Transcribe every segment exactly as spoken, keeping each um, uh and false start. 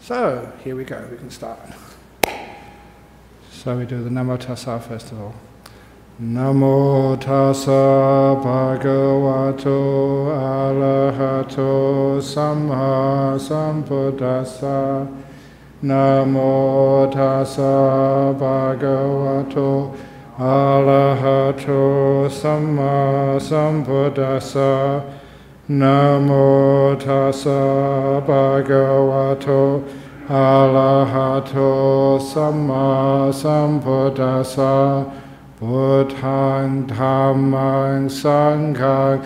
So, here we go, we can start. So we do the Namo Tassa first of all. Namo Tassa Bhagavato Arahato Samma Sambuddhassa. Namo Tassa Bhagavato Arahato Samma Sambuddhassa. Namo Tassa Bhagavato Arahato Samma Sambuddhassa. Buddhaṃ Dhammaṃ Sanghaṃ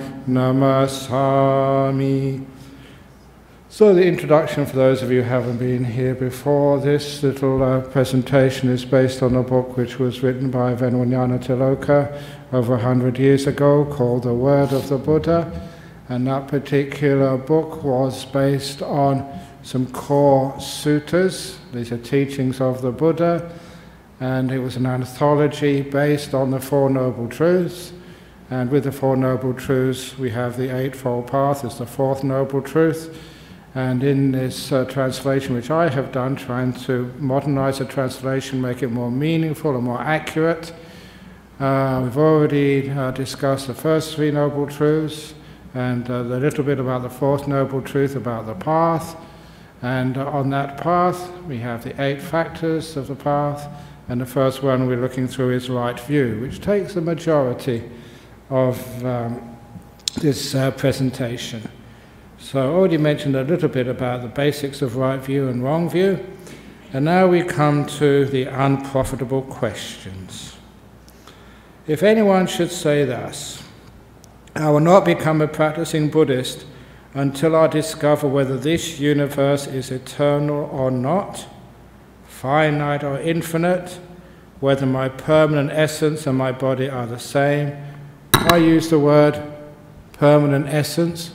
Namasami. So the introduction, for those of you who haven't been here before, this little uh, presentation is based on a book which was written by Venerable Ñāṇatiloka over a hundred years ago called The Word of the Buddha. And that particular book was based on some core suttas. These are teachings of the Buddha, and it was an anthology based on the Four Noble Truths. And with the Four Noble Truths we have the Eightfold Path as the fourth Noble Truth. And in this uh, translation which I have done, trying to modernize the translation, make it more meaningful and more accurate, uh, we've already uh, discussed the first three Noble Truths, and uh, a little bit about the fourth Noble Truth, about the path. And uh, on that path we have the eight factors of the path, and the first one we're looking through is right view, which takes the majority of um, this uh, presentation. So I already mentioned a little bit about the basics of right view and wrong view, and now we come to the unprofitable questions. If anyone should say thus, I will not become a practicing Buddhist until I discover whether this universe is eternal or not, finite or infinite, whether my permanent essence and my body are the same. I use the word permanent essence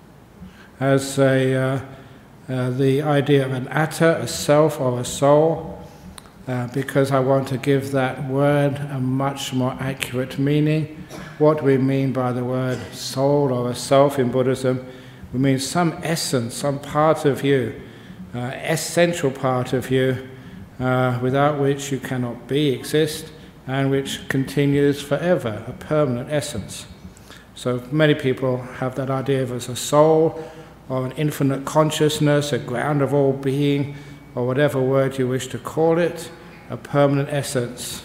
as a, uh, uh, the idea of an atta, a self or a soul, uh, because I want to give that word a much more accurate meaning. What do we mean by the word soul or a self in Buddhism? We mean some essence, some part of you, uh, essential part of you, uh, without which you cannot be, exist, and which continues forever, a permanent essence. So many people have that idea of as a soul, or an infinite consciousness, a ground of all being, or whatever word you wish to call it, a permanent essence.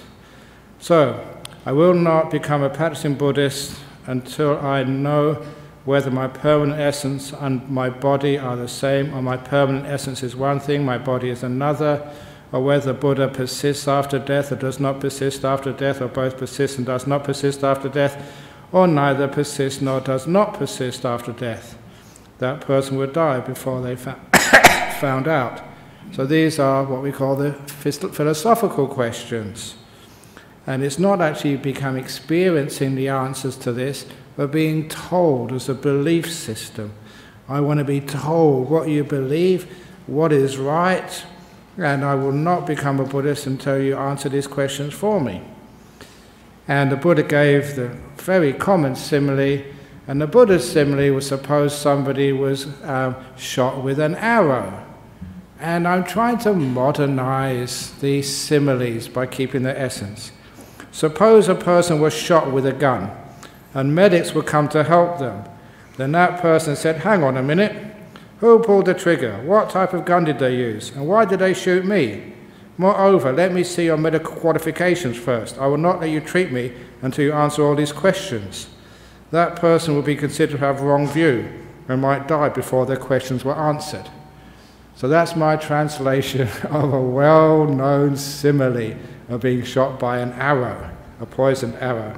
So, I will not become a practicing Buddhist until I know whether my permanent essence and my body are the same, or my permanent essence is one thing, my body is another, or whether Buddha persists after death or does not persist after death, or both persists and does not persist after death, or neither persists nor does not persist after death. That person would die before they found out. So these are what we call the philosophical questions. And it's not actually become experiencing the answers to this, but being told as a belief system. I want to be told what you believe, what is right, and I will not become a Buddhist until you answer these questions for me. And the Buddha gave the very common simile, and the Buddha's simile was, suppose somebody was um, shot with an arrow. And I'm trying to modernize these similes by keeping their essence. Suppose a person was shot with a gun, and medics would come to help them. Then that person said, hang on a minute, who pulled the trigger? What type of gun did they use? And why did they shoot me? Moreover, let me see your medical qualifications first. I will not let you treat me until you answer all these questions. That person will be considered to have wrong view and might die before their questions were answered. So that's my translation of a well-known simile of being shot by an arrow, a poisoned arrow.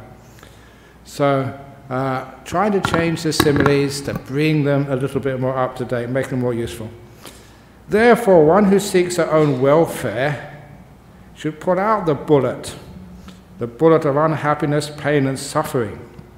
So uh, trying to change the similes to bring them a little bit more up to date, make them more useful. Therefore, one who seeks their own welfare should put out the bullet, the bullet of unhappiness, pain and suffering,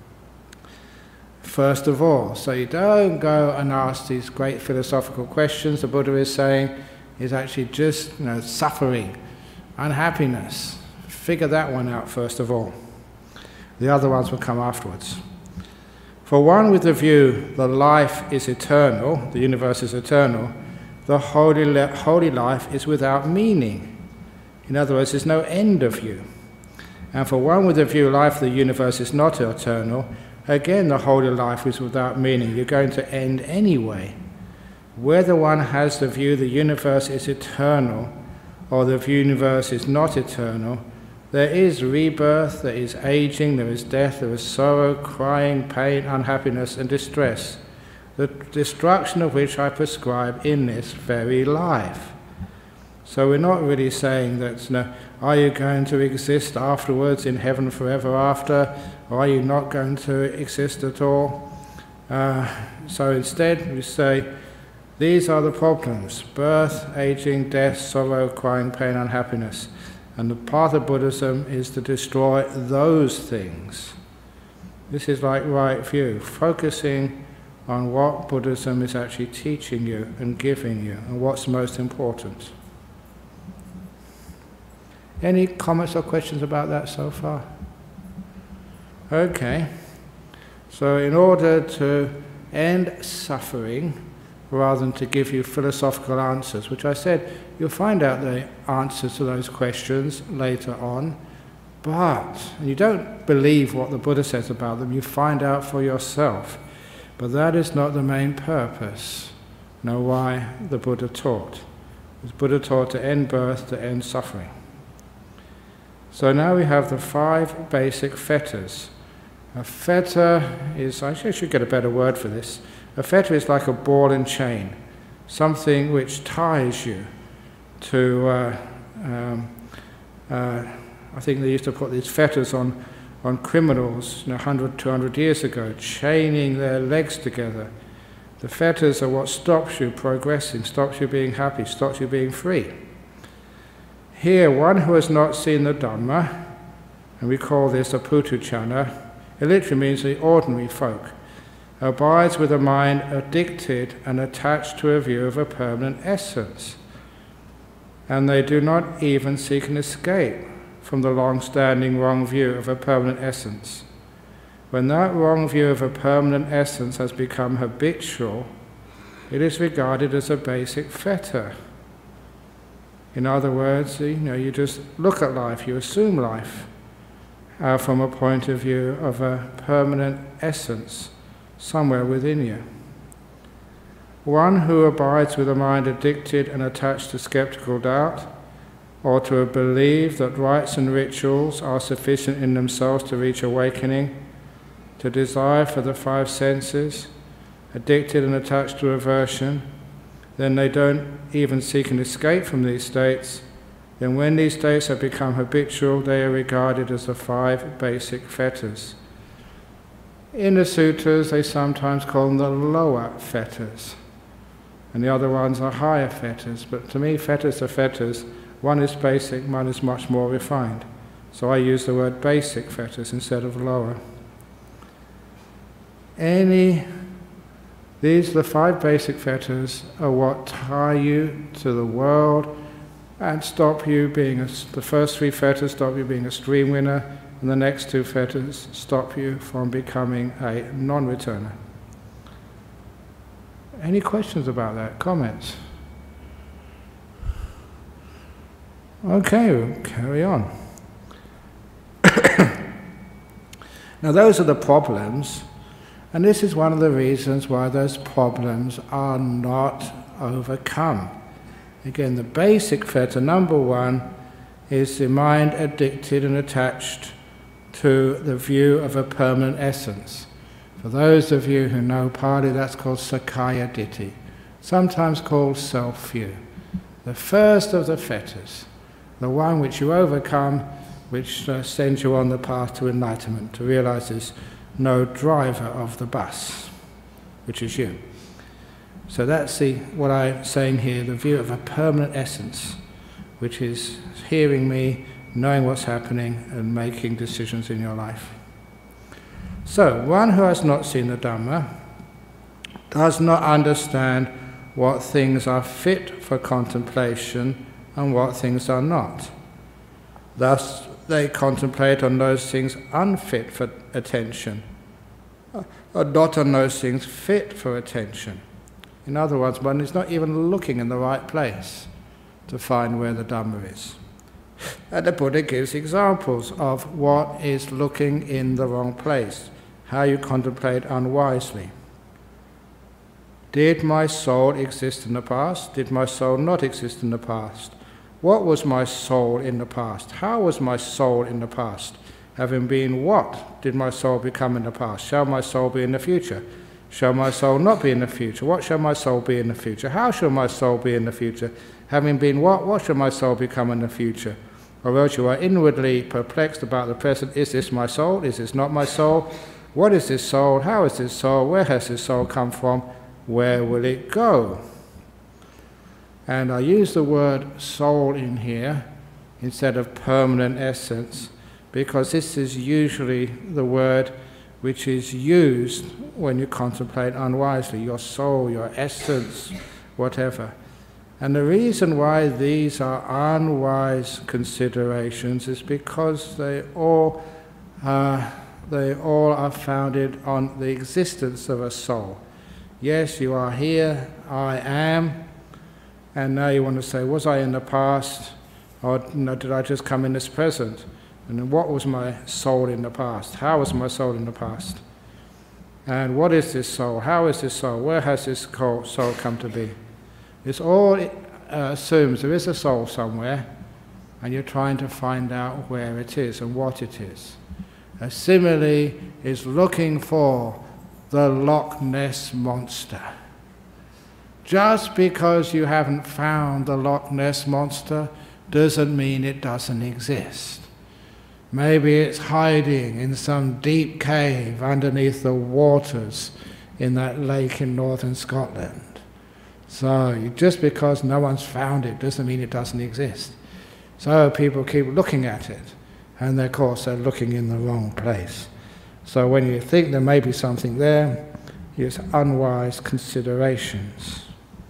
first of all. So you don't go and ask these great philosophical questions. The Buddha is saying is actually just, you know, suffering, unhappiness. Figure that one out first of all. The other ones will come afterwards. For one with the view that life is eternal, the universe is eternal, the holy, holy life is without meaning. In other words, there's no end of you. And for one with a view life, the universe is not eternal, again the holy life is without meaning. You're going to end anyway. Whether one has the view the universe is eternal or the universe is not eternal, there is rebirth, there is aging, there is death, there is sorrow, crying, pain, unhappiness, and distress, the destruction of which I prescribe in this very life. So we're not really saying that, you know, are you going to exist afterwards in heaven forever after, or are you not going to exist at all? Uh, so instead we say, these are the problems: birth, aging, death, sorrow, crying, pain, unhappiness. And the path of Buddhism is to destroy those things. This is like right view, focusing on what Buddhism is actually teaching you and giving you, and what's most important. Any comments or questions about that so far? Okay. So in order to end suffering, rather than to give you philosophical answers, which I said you'll find out the answers to those questions later on, but and you don't believe what the Buddha says about them, you find out for yourself. But that is not the main purpose. Know why the Buddha taught. The Buddha taught to end birth, to end suffering. So now we have the five basic fetters. A fetter is, actually I should get a better word for this. A fetter is like a ball and chain, something which ties you to, uh, um, uh, I think they used to put these fetters on, on criminals you know, one hundred, two hundred years ago, chaining their legs together. The fetters are what stops you progressing, stops you being happy, stops you being free. Here, one who has not seen the Dhamma, and we call this a putuchana, it literally means the ordinary folk, abides with a mind addicted and attached to a view of a permanent essence. And they do not even seek an escape from the long-standing wrong view of a permanent essence. When that wrong view of a permanent essence has become habitual, it is regarded as a basic fetter. In other words, you know, you just look at life, you assume life uh, from a point of view of a permanent essence somewhere within you. One who abides with a mind addicted and attached to skeptical doubt, or to a belief that rites and rituals are sufficient in themselves to reach awakening, to desire for the five senses, addicted and attached to aversion, then they don't even seek an escape from these states. Then when these states have become habitual, they are regarded as the five basic fetters. In the sutras, they sometimes call them the lower fetters, and the other ones are higher fetters. But to me, fetters are fetters. One is basic, one is much more refined. So I use the word basic fetters instead of lower. Any, these, the five basic fetters, are what tie you to the world and stop you being, a, the first three fetters stop you being a stream winner, and the next two fetters stop you from becoming a non-returner. Any questions about that? Comments? Okay, we'll carry on. Now those are the problems, and this is one of the reasons why those problems are not overcome. Again, the basic fetter, number one, is the mind addicted and attached to the view of a permanent essence. For those of you who know Pali, that's called Sakkaya Ditthi, sometimes called self-view. The first of the fetters, the one which you overcome, which uh, sends you on the path to enlightenment, to realize there's no driver of the bus, which is you. So that's the, what I'm saying here, the view of a permanent essence, which is hearing me, knowing what's happening, and making decisions in your life. So, one who has not seen the Dhamma does not understand what things are fit for contemplation and what things are not. Thus, they contemplate on those things unfit for attention, or not on those things fit for attention. In other words, one is not even looking in the right place to find where the Dhamma is. And the Buddha gives examples of what is looking in the wrong place, how you contemplate unwisely. Did my soul exist in the past? Did my soul not exist in the past? What was my soul in the past? How was my soul in the past? Having been what did my soul become in the past? Shall my soul be in the future? Shall my soul not be in the future? What shall my soul be in the future? How shall my soul be in the future? Having been what, what shall my soul become in the future? Or else you are inwardly perplexed about the present. Is this my soul? Is this not my soul? What is this soul? How is this soul? Where has this soul come from? Where will it go? And I use the word soul in here instead of permanent essence, because this is usually the word which is used when you contemplate unwisely, your soul, your essence, whatever. And the reason why these are unwise considerations is because they all, uh, they all are founded on the existence of a soul. Yes, you are here, I am, and now you want to say, was I in the past, or no, did I just come in this present? And then what was my soul in the past? How was my soul in the past? And what is this soul? How is this soul? Where has this soul come to be? It's all uh, assumes there is a soul somewhere, and you're trying to find out where it is and what it is. A simile is looking for the Loch Ness Monster. Just because you haven't found the Loch Ness Monster doesn't mean it doesn't exist. Maybe it's hiding in some deep cave underneath the waters in that lake in northern Scotland. So just because no one's found it doesn't mean it doesn't exist. So people keep looking at it, and of course they're looking in the wrong place. So when you think there may be something there, it's unwise considerations.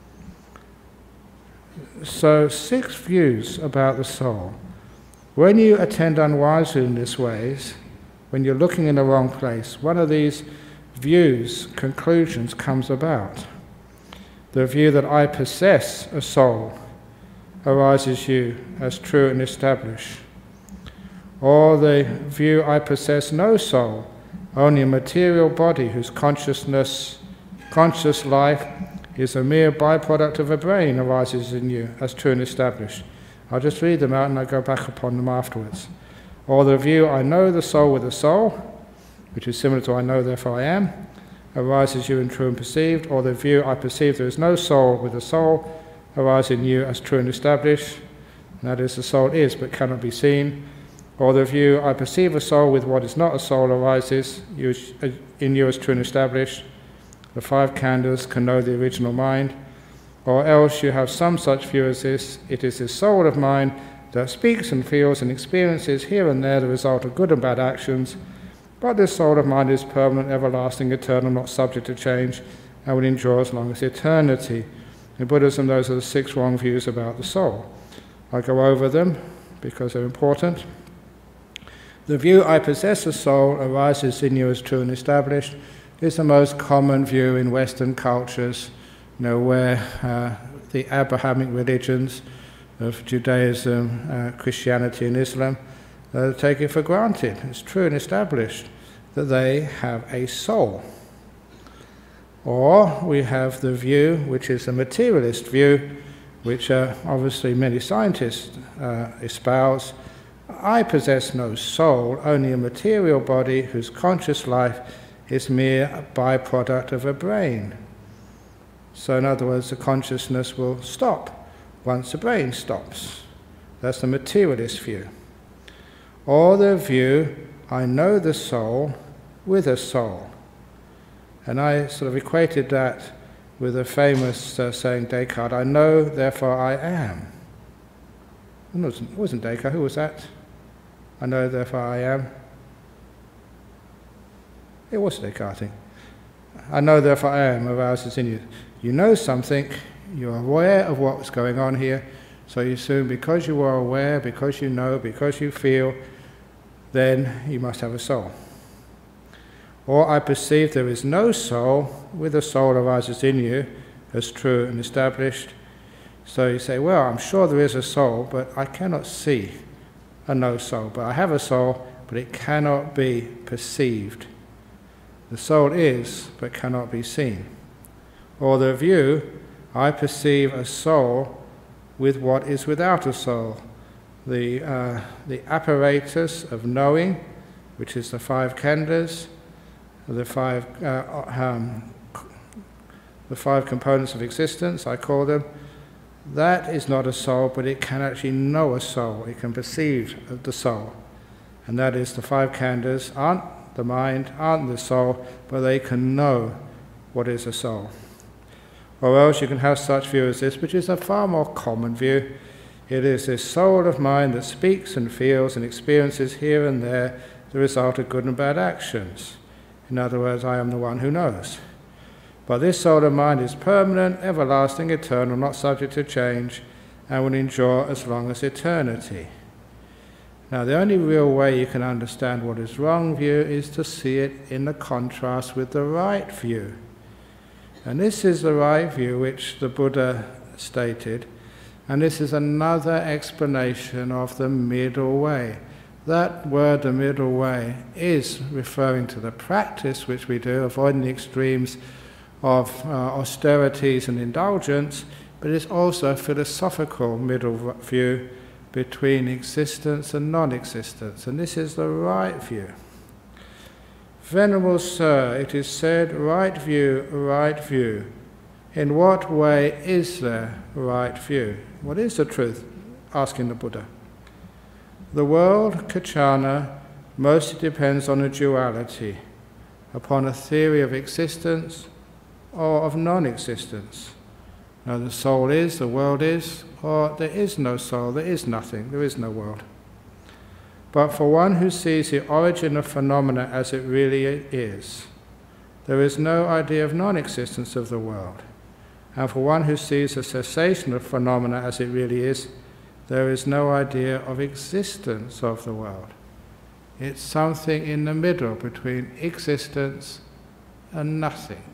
So six views about the soul. When you attend unwisely in these ways, when you're looking in the wrong place, one of these views, conclusions, comes about. The view that I possess a soul arises you as true and established. Or the view I possess no soul, only a material body whose consciousness, conscious life is a mere byproduct of a brain arises in you as true and established. I'll just read them out and I'll go back upon them afterwards. Or the view I know the soul with a soul, which is similar to I know therefore I am, arises you in true and perceived. Or the view I perceive there is no soul with a soul arises in you as true and established, and that is the soul is but cannot be seen. Or the view I perceive a soul with what is not a soul arises in you as true and established. The five khandhas can know the original mind. Or else you have some such view as this: it is this soul of mine that speaks and feels and experiences here and there the result of good and bad actions, but this soul of mine is permanent, everlasting, eternal, not subject to change, and will endure as long as eternity. In Buddhism, those are the six wrong views about the soul. I go over them because they're important. The view I possess a soul arises in you as true and established is the most common view in Western cultures, you know, where uh, the Abrahamic religions of Judaism, uh, Christianity and Islam uh, take it for granted. It's true and established that they have a soul. Or we have the view, which is a materialist view, which uh, obviously many scientists uh, espouse. I possess no soul, only a material body whose conscious life is mere byproduct of a brain. So in other words, the consciousness will stop once the brain stops. That's the materialist view. Or the view, I know the soul with a soul. And I sort of equated that with a famous uh, saying, Descartes, I know, therefore I am. It wasn't, it wasn't Descartes, who was that? I know, therefore I am. It was Descartes, I think. I know, therefore I am, arises in you. You know something, you're aware of what's going on here, so you assume because you are aware, because you know, because you feel, then you must have a soul. Or I perceive there is no soul, with a soul arises in you, as true and established. So you say, well, I'm sure there is a soul, but I cannot see a no soul. But I have a soul, but it cannot be perceived. The soul is, but cannot be seen. Or the view, I perceive a soul with what is without a soul. The, uh, the apparatus of knowing, which is the five khandhas, the five, uh, um, the five components of existence, I call them, that is not a soul, but it can actually know a soul. It can perceive the soul. And that is the five khandhas aren't the mind, aren't the soul, but they can know what is a soul. Or else you can have such view as this, which is a far more common view. It is this soul of mine that speaks and feels and experiences here and there the result of good and bad actions. In other words, I am the one who knows. But this soul of mine is permanent, everlasting, eternal, not subject to change, and will endure as long as eternity. Now, the only real way you can understand what is wrong view is to see it in the contrast with the right view. And this is the right view which the Buddha stated, and this is another explanation of the middle way. That word, the middle way, is referring to the practice which we do, avoiding the extremes of uh, austerities and indulgence, but it's also a philosophical middle view between existence and non-existence, and this is the right view. Venerable Sir, it is said, right view, right view. In what way is there right view? What is the truth? Asking the Buddha. The world, Kachana, mostly depends on a duality, upon a theory of existence or of non-existence. Now the soul is, the world is, or there is no soul, there is nothing, there is no world. But for one who sees the origin of phenomena as it really is, there is no idea of non-existence of the world. And for one who sees the cessation of phenomena as it really is, there is no idea of existence of the world. It's something in the middle between existence and nothing.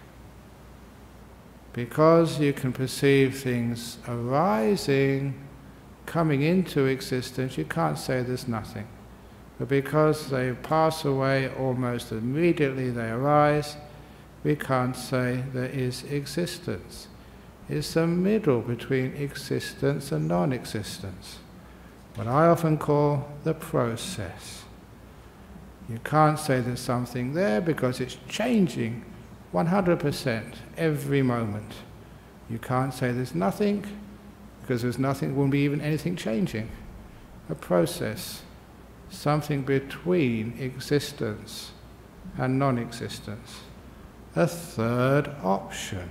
Because you can perceive things arising, coming into existence, you can't say there's nothing. But because they pass away almost immediately they arise, we can't say there is existence. It's the middle between existence and non-existence, what I often call the process. You can't say there's something there because it's changing one hundred percent every moment. You can't say there's nothing because there's nothing, there won't be even anything changing. A process, something between existence and non-existence. A third option.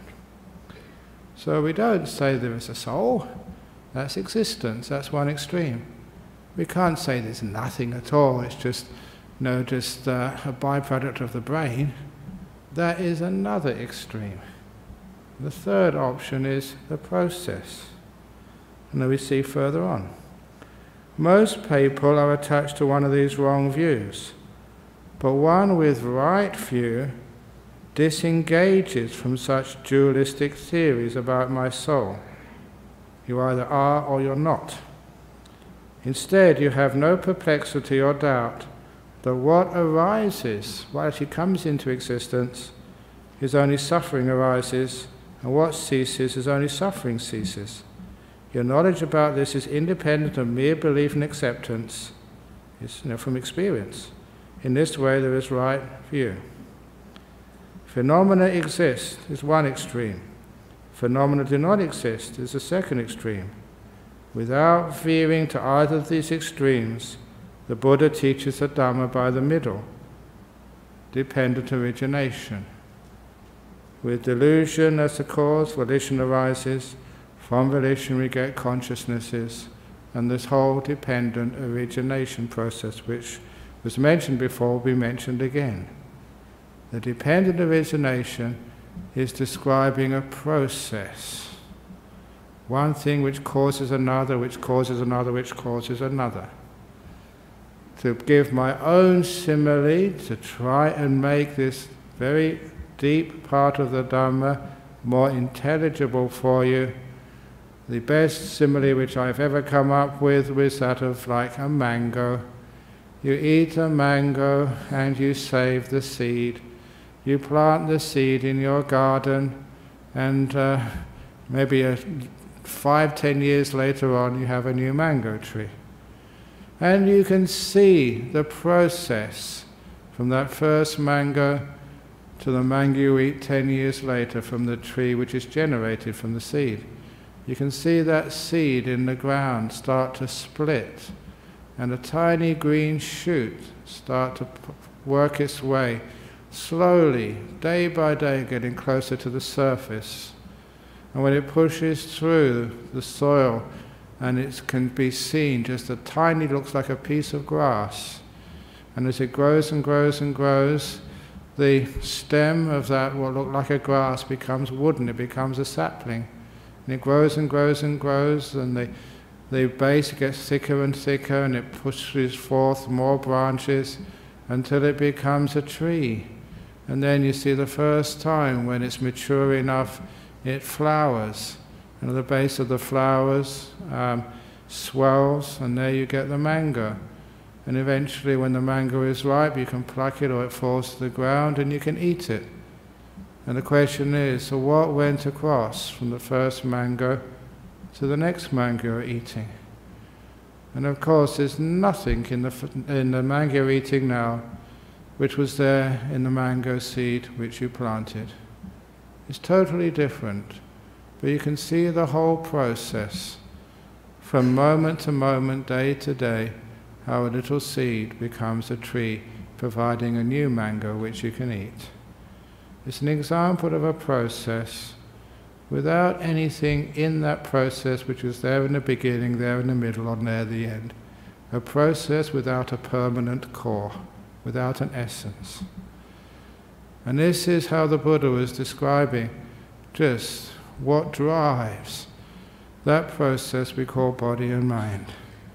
So we don't say there is a soul, that's existence, that's one extreme. We can't say there's nothing at all, it's just, you know, just uh, a byproduct of the brain. That is another extreme. The third option is the process. And then we see further on. Most people are attached to one of these wrong views, but one with right view disengages from such dualistic theories about my soul. You either are or you're not. Instead, you have no perplexity or doubt that what arises, what actually comes into existence, is only suffering arises, and what ceases is only suffering ceases. Your knowledge about this is independent of mere belief and acceptance. It's, you know, from experience. In this way, there is right view. Phenomena exist is one extreme. Phenomena do not exist is the second extreme. Without veering to either of these extremes, the Buddha teaches the Dhamma by the middle, dependent origination. With delusion as the cause, volition arises. From volition we get consciousnesses, and this whole dependent origination process, which was mentioned before, will be mentioned again. The dependent origination is describing a process. One thing which causes another, which causes another, which causes another. To give my own simile, to try and make this very deep part of the Dhamma more intelligible for you. The best simile which I've ever come up with was that of like a mango. You eat a mango and you save the seed. You plant the seed in your garden, and uh, maybe a, five, ten years later on you have a new mango tree. And you can see the process from that first mango to the mango you eat ten years later from the tree which is generated from the seed. You can see that seed in the ground start to split, and a tiny green shoot start to work its way, slowly, day by day, getting closer to the surface. And when it pushes through the soil, and it can be seen just a tiny, looks like a piece of grass. And as it grows and grows and grows, the stem of that, what looked like a grass, becomes wooden, it becomes a sapling. And it grows and grows and grows, and the, the base gets thicker and thicker, and it pushes forth more branches until it becomes a tree. And then you see the first time when it's mature enough, it flowers. And at the base of the flowers um, swells, and there you get the mango. And eventually when the mango is ripe, you can pluck it or it falls to the ground and you can eat it. And the question is, so what went across from the first mango to the next mango you're eating? And of course there's nothing in the, in the mango you're eating now which was there in the mango seed which you planted. It's totally different. But you can see the whole process from moment to moment, day to day, how a little seed becomes a tree, providing a new mango which you can eat. It's an example of a process without anything in that process which was there in the beginning, there in the middle, or there at the end. A process without a permanent core, without an essence. And this is how the Buddha was describing just what drives that process we call body and mind.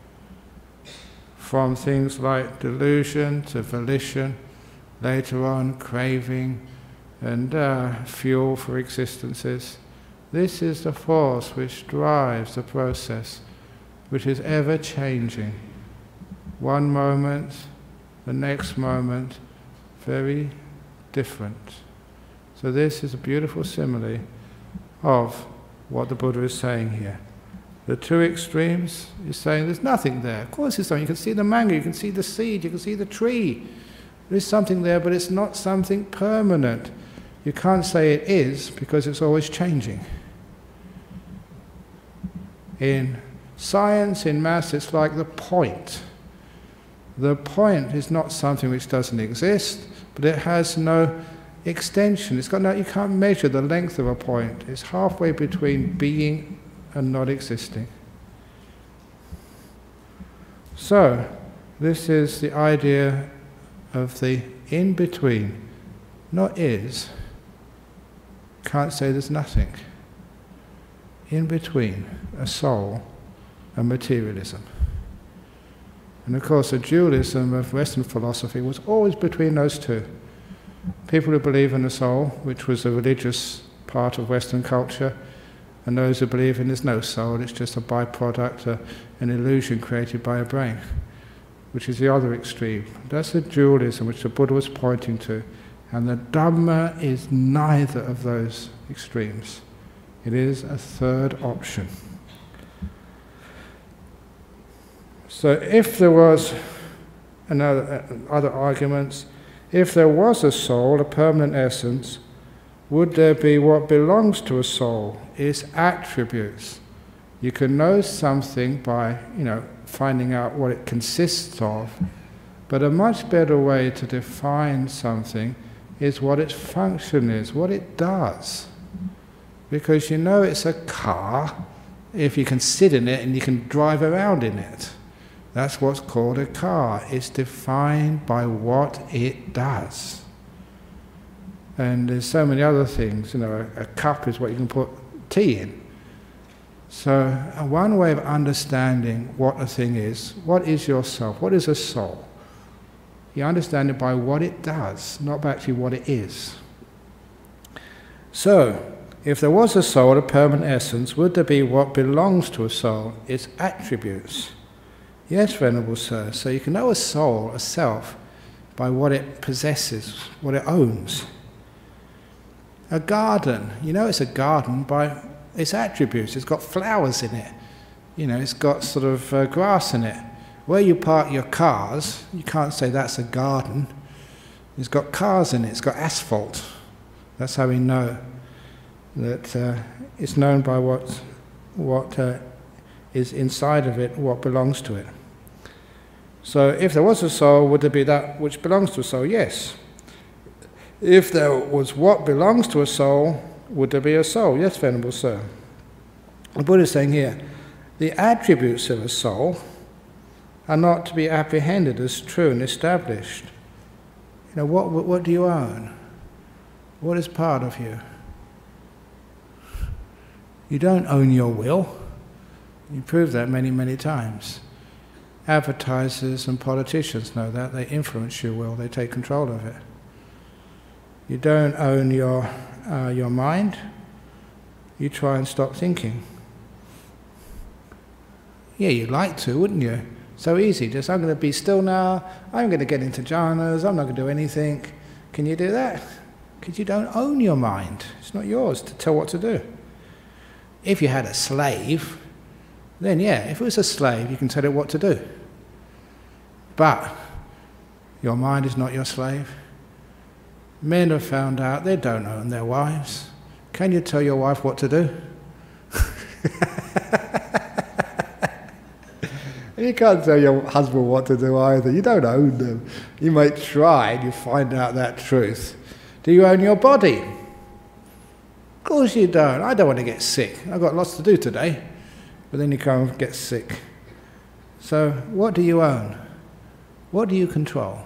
From things like delusion to volition, later on craving and uh, fuel for existences. This is the force which drives the process, which is ever changing. One moment, the next moment, very different. So this is a beautiful simile of what the Buddha is saying here. The two extremes is saying there's nothing there. Of course there's something. You can see the mango, you can see the seed, you can see the tree. There's something there, but it's not something permanent. You can't say it is because it's always changing. In science, in maths, it's like the point. The point is not something which doesn't exist, but it has no extension. It's got no, you can't measure the length of a point. It's halfway between being and not existing. So, this is the idea of the in-between. Not is. Can't say there's nothing. In between a soul and materialism. And of course the dualism of Western philosophy was always between those two. People who believe in the soul, which was a religious part of Western culture, and those who believe in there's no soul, it's just a byproduct, a, an illusion created by a brain, which is the other extreme. That's the dualism which the Buddha was pointing to. And the Dhamma is neither of those extremes. It is a third option. So if there was, another, uh, other arguments, if there was a soul, a permanent essence, would there be what belongs to a soul, its attributes? You can know something by, you know, finding out what it consists of, but a much better way to define something is what its function is, what it does. Because you know it's a car if you can sit in it and you can drive around in it. That's what's called a car. It's defined by what it does. And there's so many other things. You know, a, a cup is what you can put tea in. So uh, one way of understanding what a thing is, what is yourself? What is a soul? You understand it by what it does, not by actually what it is. So, if there was a soul, a permanent essence, would there be what belongs to a soul, its attributes? Yes, Venerable Sir. So you can know a soul, a self, by what it possesses, what it owns. A garden, you know it's a garden by its attributes. It's got flowers in it. You know, it's got sort of uh, grass in it. Where you park your cars, you can't say that's a garden. It's got cars in it, it's got asphalt. That's how we know that uh, it's known by what, what uh, is inside of it, what belongs to it. So if there was a soul, would there be that which belongs to a soul? Yes. If there was what belongs to a soul, would there be a soul? Yes, Venerable Sir. The Buddha is saying here, the attributes of a soul are not to be apprehended as true and established. You know, what, what do you own? What is part of you? You don't own your will. You prove that many, many times. Advertisers and politicians know that. They influence your will. They take control of it. You don't own your, uh, your mind. You try and stop thinking. Yeah, you'd like to, wouldn't you? So easy. Just, I'm going to be still now. I'm going to get into jhanas. I'm not going to do anything. Can you do that? Because you don't own your mind. It's not yours to tell what to do. If you had a slave, then yeah, if it was a slave, you can tell it what to do. But your mind is not your slave. Men have found out they don't own their wives. Can you tell your wife what to do? You can't tell your husband what to do either. You don't own them. You may try and you find out that truth. Do you own your body? Of course you don't. I don't want to get sick. I've got lots to do today. But then you come and get sick. So what do you own? What do you control?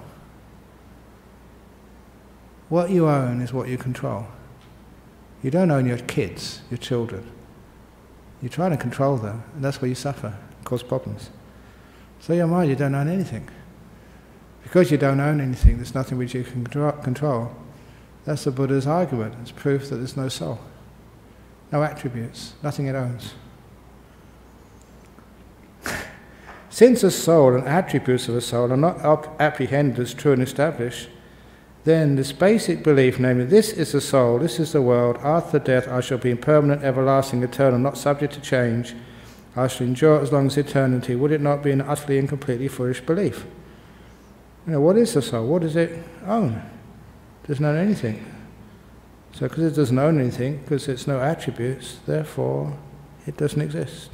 What you own is what you control. You don't own your kids, your children. You're trying to control them, and that's where you suffer, cause problems. So your mind, you don't own anything. Because you don't own anything, there's nothing which you can control. That's the Buddha's argument. It's proof that there's no soul. No attributes, nothing it owns. Since a soul and attributes of a soul are not apprehended as true and established, then this basic belief, namely, this is the soul, this is the world, after death I shall be impermanent, everlasting, eternal, not subject to change, I shall endure as long as eternity, would it not be an utterly and completely foolish belief? You know, what is the soul? What does it own? It doesn't own anything. So because it doesn't own anything, because it's no attributes, therefore it doesn't exist.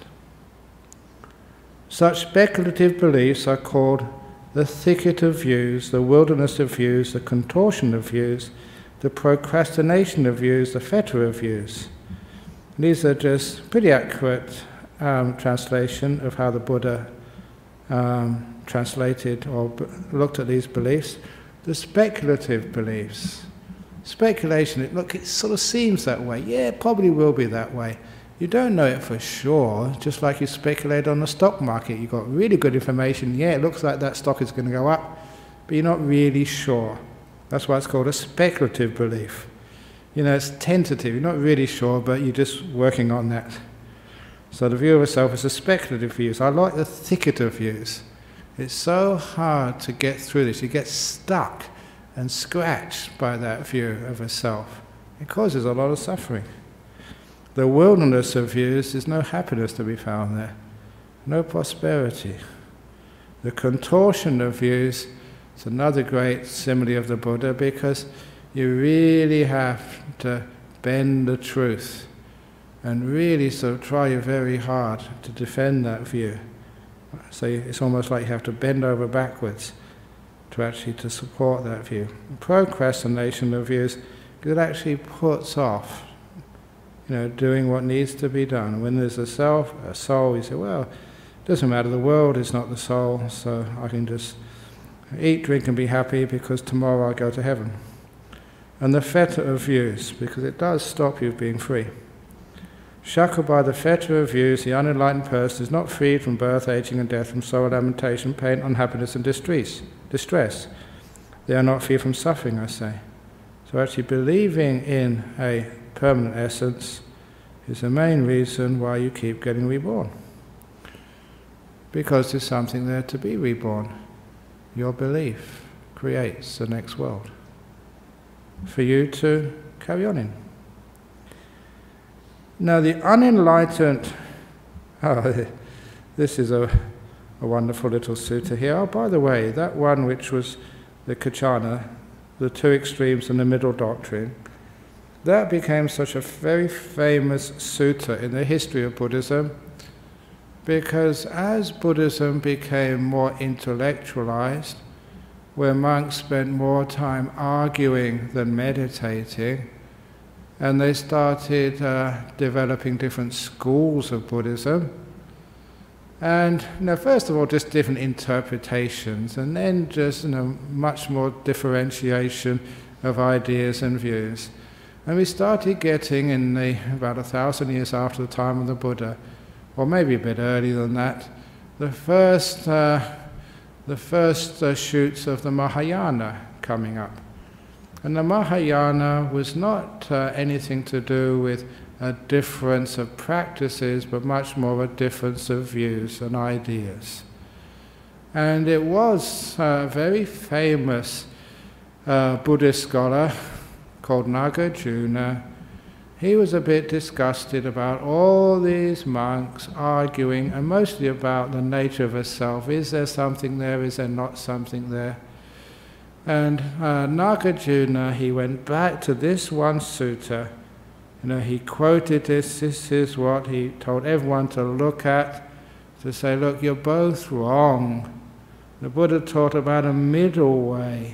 Such speculative beliefs are called the thicket of views, the wilderness of views, the contortion of views, the procrastination of views, the fetter of views. And these are just pretty accurate um, translation of how the Buddha um, translated or b looked at these beliefs. The speculative beliefs. Speculation, it, look, it sort of seems that way. Yeah, it probably will be that way. You don't know it for sure, just like you speculate on the stock market. You've got really good information. Yeah, it looks like that stock is going to go up, but you're not really sure. That's why it's called a speculative belief. You know, it's tentative. You're not really sure, but you're just working on that. So the view of a self is a speculative view. So I like the thicket of views. It's so hard to get through this. You get stuck and scratched by that view of a self. It causes a lot of suffering. The wilderness of views, there's no happiness to be found there, no prosperity. The contortion of views is another great simile of the Buddha, because you really have to bend the truth and really sort of try very hard to defend that view. So it's almost like you have to bend over backwards to actually to support that view. Procrastination of views, it actually puts off, you know, doing what needs to be done. When there's a self, a soul, you say, well, it doesn't matter, the world is not the soul, so I can just eat, drink and be happy because tomorrow I'll go to heaven. And the fetter of views, because it does stop you being free. Shackled by the fetter of views, the unenlightened person is not freed from birth, aging and death, from sorrow, lamentation, pain, unhappiness and distress. distress. They are not free from suffering, I say. So actually believing in a permanent essence, is the main reason why you keep getting reborn. Because there's something there to be reborn. Your belief creates the next world for you to carry on in. Now the unenlightened, oh, this is a, a wonderful little sutta here. Oh, by the way, that one which was the Kachana, the two extremes and the middle doctrine, that became such a very famous sutta in the history of Buddhism, because as Buddhism became more intellectualized, where monks spent more time arguing than meditating, and they started uh, developing different schools of Buddhism, and you know, first of all just different interpretations, and then just you know, much more differentiation of ideas and views. And we started getting, in the, about a thousand years after the time of the Buddha, or maybe a bit earlier than that, the first, uh, the first uh, shoots of the Mahayana coming up. And the Mahayana was not uh, anything to do with a difference of practices, but much more a difference of views and ideas. And it was a very famous uh, Buddhist scholar called Nagarjuna. He was a bit disgusted about all these monks arguing, and mostly about the nature of a self. Is there something there? Is there not something there? And uh, Nagarjuna, he went back to this one sutta. You know, he quoted this. This is what he told everyone to look at, to say, look, you're both wrong. The Buddha taught about a middle way.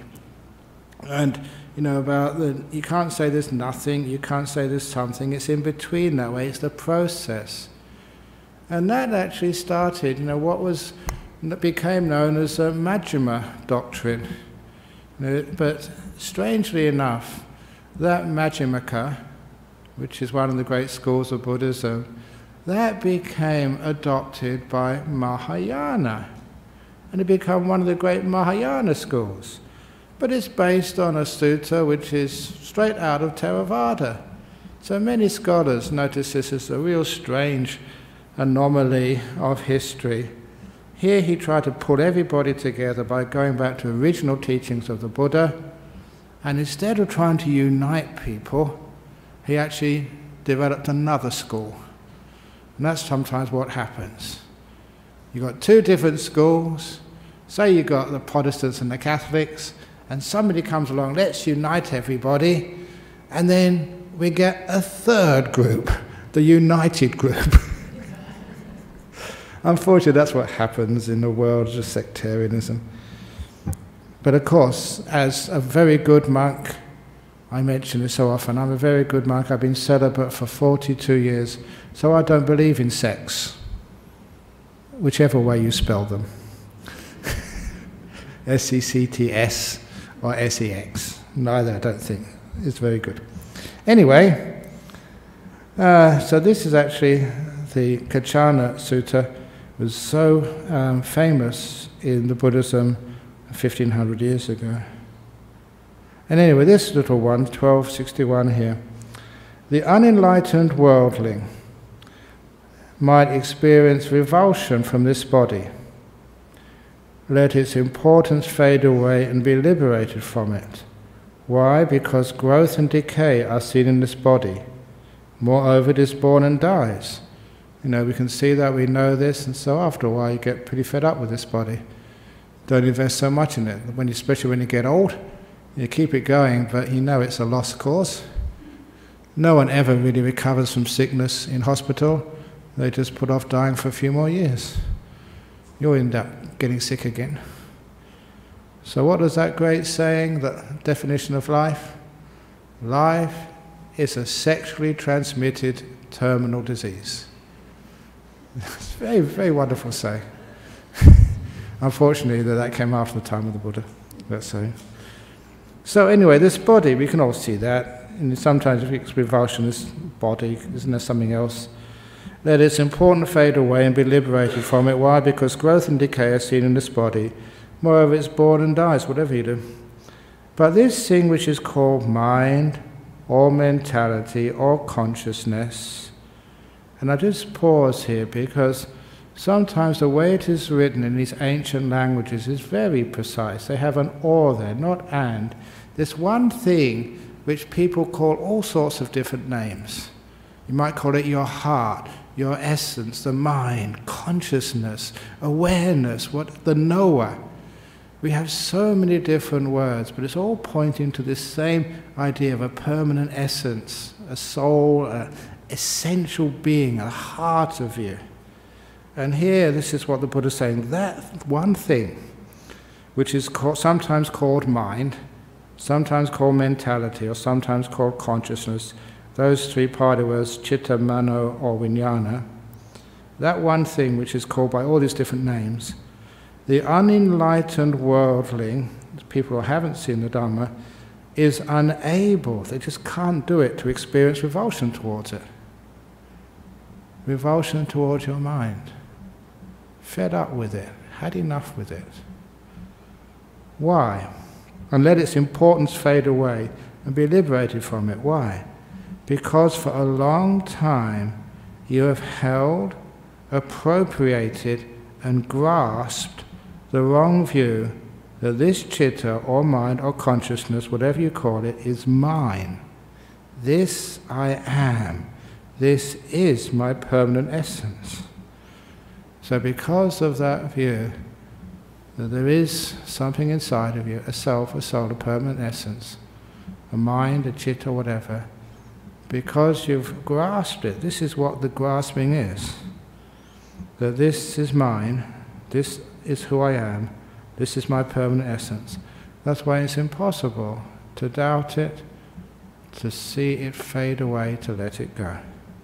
And you know, about the, you can't say there's nothing, you can't say there's something, it's in between that way, it's the process. And that actually started, you know, what was, that became known as the Majjhima doctrine. You know, but strangely enough, that Majjhimaka, which is one of the great schools of Buddhism, that became adopted by Mahayana. And it became one of the great Mahayana schools. But it's based on a sutta which is straight out of Theravada. So many scholars notice this as a real strange anomaly of history. Here he tried to pull everybody together by going back to original teachings of the Buddha, and instead of trying to unite people, he actually developed another school. And that's sometimes what happens. You've got two different schools. Say you've got the Protestants and the Catholics, and somebody comes along, let's unite everybody, and then we get a third group, the united group. Unfortunately, that's what happens in the world of sectarianism. But of course, as a very good monk, I mention this so often, I'm a very good monk, I've been celibate for forty-two years, so I don't believe in sex, whichever way you spell them. S E C T S or S E X. Neither, I don't think. It's very good. Anyway, uh, so this is actually the Kachana Sutta, was so um, famous in the Buddhism fifteen hundred years ago. And anyway, this little one, twelve sixty-one here. The unenlightened worldling might experience revulsion from this body. Let its importance fade away and be liberated from it. Why? Because growth and decay are seen in this body. Moreover, it is born and dies. You know, we can see that, we know this, and so after a while you get pretty fed up with this body. Don't invest so much in it. When you, especially when you get old, you keep it going, but you know it's a lost cause. No one ever really recovers from sickness in hospital. They just put off dying for a few more years. You'll end up getting sick again. So what is that great saying, the definition of life? Life is a sexually transmitted terminal disease. It's a very, very wonderful saying. Unfortunately, that came after the time of the Buddha, that saying. So anyway, this body, we can all see that. And sometimes if it's revulsion, this body, isn't there something else? Let its importance fade away and be liberated from it. Why? Because growth and decay are seen in this body. Moreover, it's born and dies, whatever you do. But this thing which is called mind or mentality or consciousness. And I just pause here because sometimes the way it is written in these ancient languages is very precise. They have an or there, not and. This one thing which people call all sorts of different names. You might call it your heart, your essence, the mind, consciousness, awareness, what the knower. We have so many different words, but it's all pointing to this same idea of a permanent essence, a soul, an essential being, a heart of you. And here, this is what the Buddha is saying, that one thing, which is called, sometimes called mind, sometimes called mentality, or sometimes called consciousness, those three Pali words, chitta, mano, or vijnana, that one thing which is called by all these different names, the unenlightened worldling, people who haven't seen the Dhamma, is unable, they just can't do it, to experience revulsion towards it. Revulsion towards your mind. Fed up with it, had enough with it. Why? And let its importance fade away and be liberated from it. Why? Because for a long time you have held, appropriated, and grasped the wrong view that this chitta or mind or consciousness, whatever you call it, is mine. This I am. This is my permanent essence. So because of that view, that there is something inside of you, a self, a soul, a permanent essence, a mind, a chitta, whatever, because you've grasped it, this is what the grasping is, that this is mine, this is who I am, this is my permanent essence. That's why it's impossible to doubt it, to see it fade away, to let it go.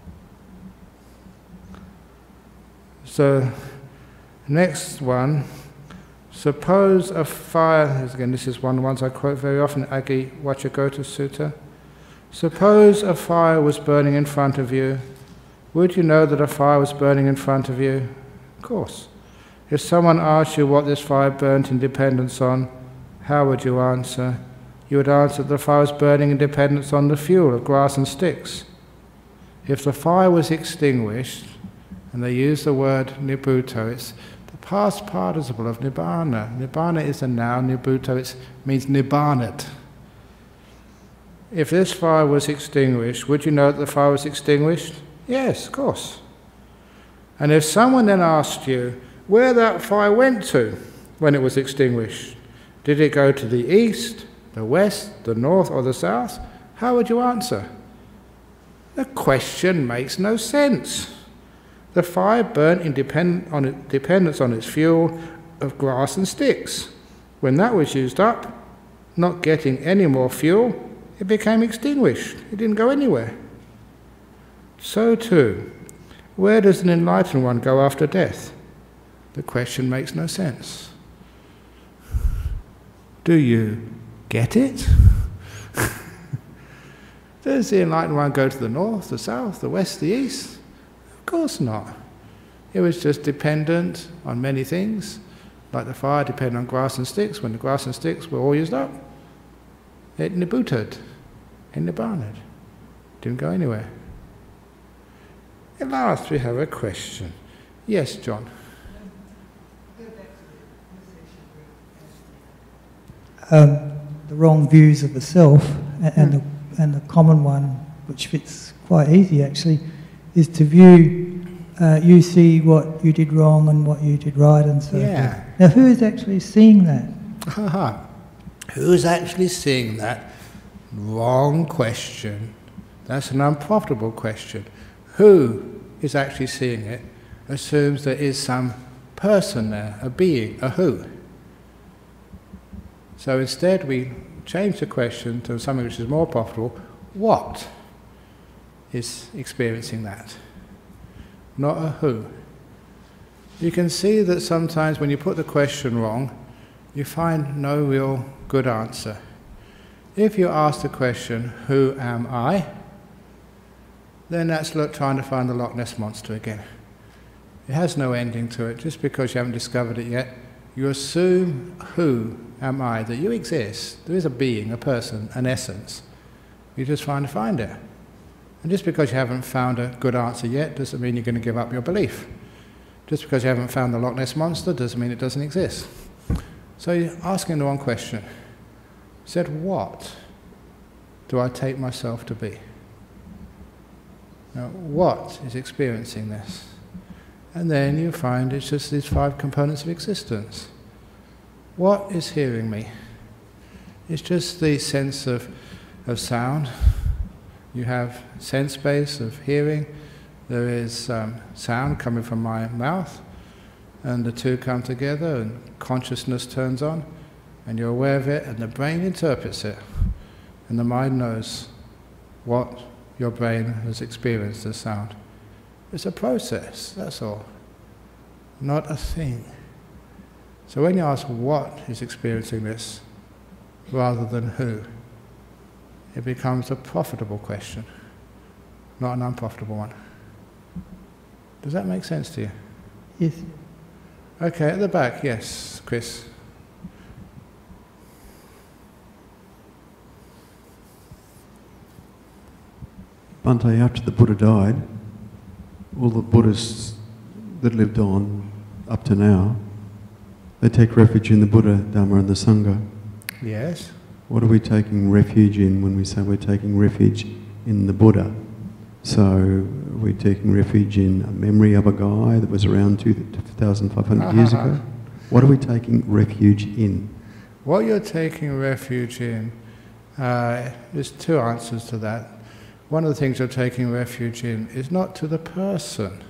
So, next one, suppose a fire, again this is one of the ones I quote very often, Agi Vachagota Sutta. Suppose a fire was burning in front of you. Would you know that a fire was burning in front of you? Of course. If someone asked you what this fire burnt in dependence on, how would you answer? You would answer that the fire was burning in dependence on the fuel of grass and sticks. If the fire was extinguished, and they use the word nibbutto, it's the past participle of nibbana. Nibbana is a noun, nibbutto it means nibbanat. If this fire was extinguished, would you know that the fire was extinguished? Yes, of course. And if someone then asked you where that fire went to when it was extinguished, did it go to the east, the west, the north, or the south? How would you answer? The question makes no sense. The fire burnt in depend on it, dependence on its fuel of grass and sticks. When that was used up, not getting any more fuel, it became extinguished. It didn't go anywhere. So too, where does an enlightened one go after death? The question makes no sense. Do you get it? Does the enlightened one go to the north, the south, the west, the east? Of course not. It was just dependent on many things, like the fire depended on grass and sticks. When the grass and sticks were all used up, it nibbutted, it nibbanat. Didn't go anywhere. At last we have a question. Yes, John? Um, the wrong views of the self, and, and, the, and the common one, which fits quite easy actually, is to view, uh, you see what you did wrong and what you did right and so yeah. forth. Now who is actually seeing that? Aha. Who's actually seeing that? Wrong question. That's an unprofitable question. Who is actually seeing it assumes there is some person there, a being, a who. So instead we change the question to something which is more profitable. What is experiencing that? Not a who. You can see that sometimes when you put the question wrong, you find no real good answer. If you ask the question, who am I? Then that's like trying to find the Loch Ness Monster again. It has no ending to it. Just because you haven't discovered it yet, you assume, who am I? That you exist. There is a being, a person, an essence. You're just trying to find it. And just because you haven't found a good answer yet doesn't mean you're going to give up your belief. Just because you haven't found the Loch Ness Monster doesn't mean it doesn't exist. So you're asking the one question. He said, what do I take myself to be? Now, what is experiencing this? And then you find it's just these five components of existence. What is hearing me? It's just the sense of, of sound. You have sense base of hearing. There is um, sound coming from my mouth, and the two come together and consciousness turns on, and you're aware of it, and the brain interprets it, and the mind knows what your brain has experienced as sound. It's a process, that's all, not a thing. So when you ask what is experiencing this, rather than who, it becomes a profitable question, not an unprofitable one. Does that make sense to you? Yes. Okay, at the back, yes, Chris. Bhante, after the Buddha died, all the Buddhists that lived on up to now, they take refuge in the Buddha, Dhamma and the Sangha. Yes. What are we taking refuge in when we say we're taking refuge in the Buddha? So we're taking refuge in a memory of a guy that was around two thousand five hundred uh-huh. years ago? What are we taking refuge in? What you're taking refuge in, uh, there's two answers to that. One of the things you're taking refuge in is not to the person,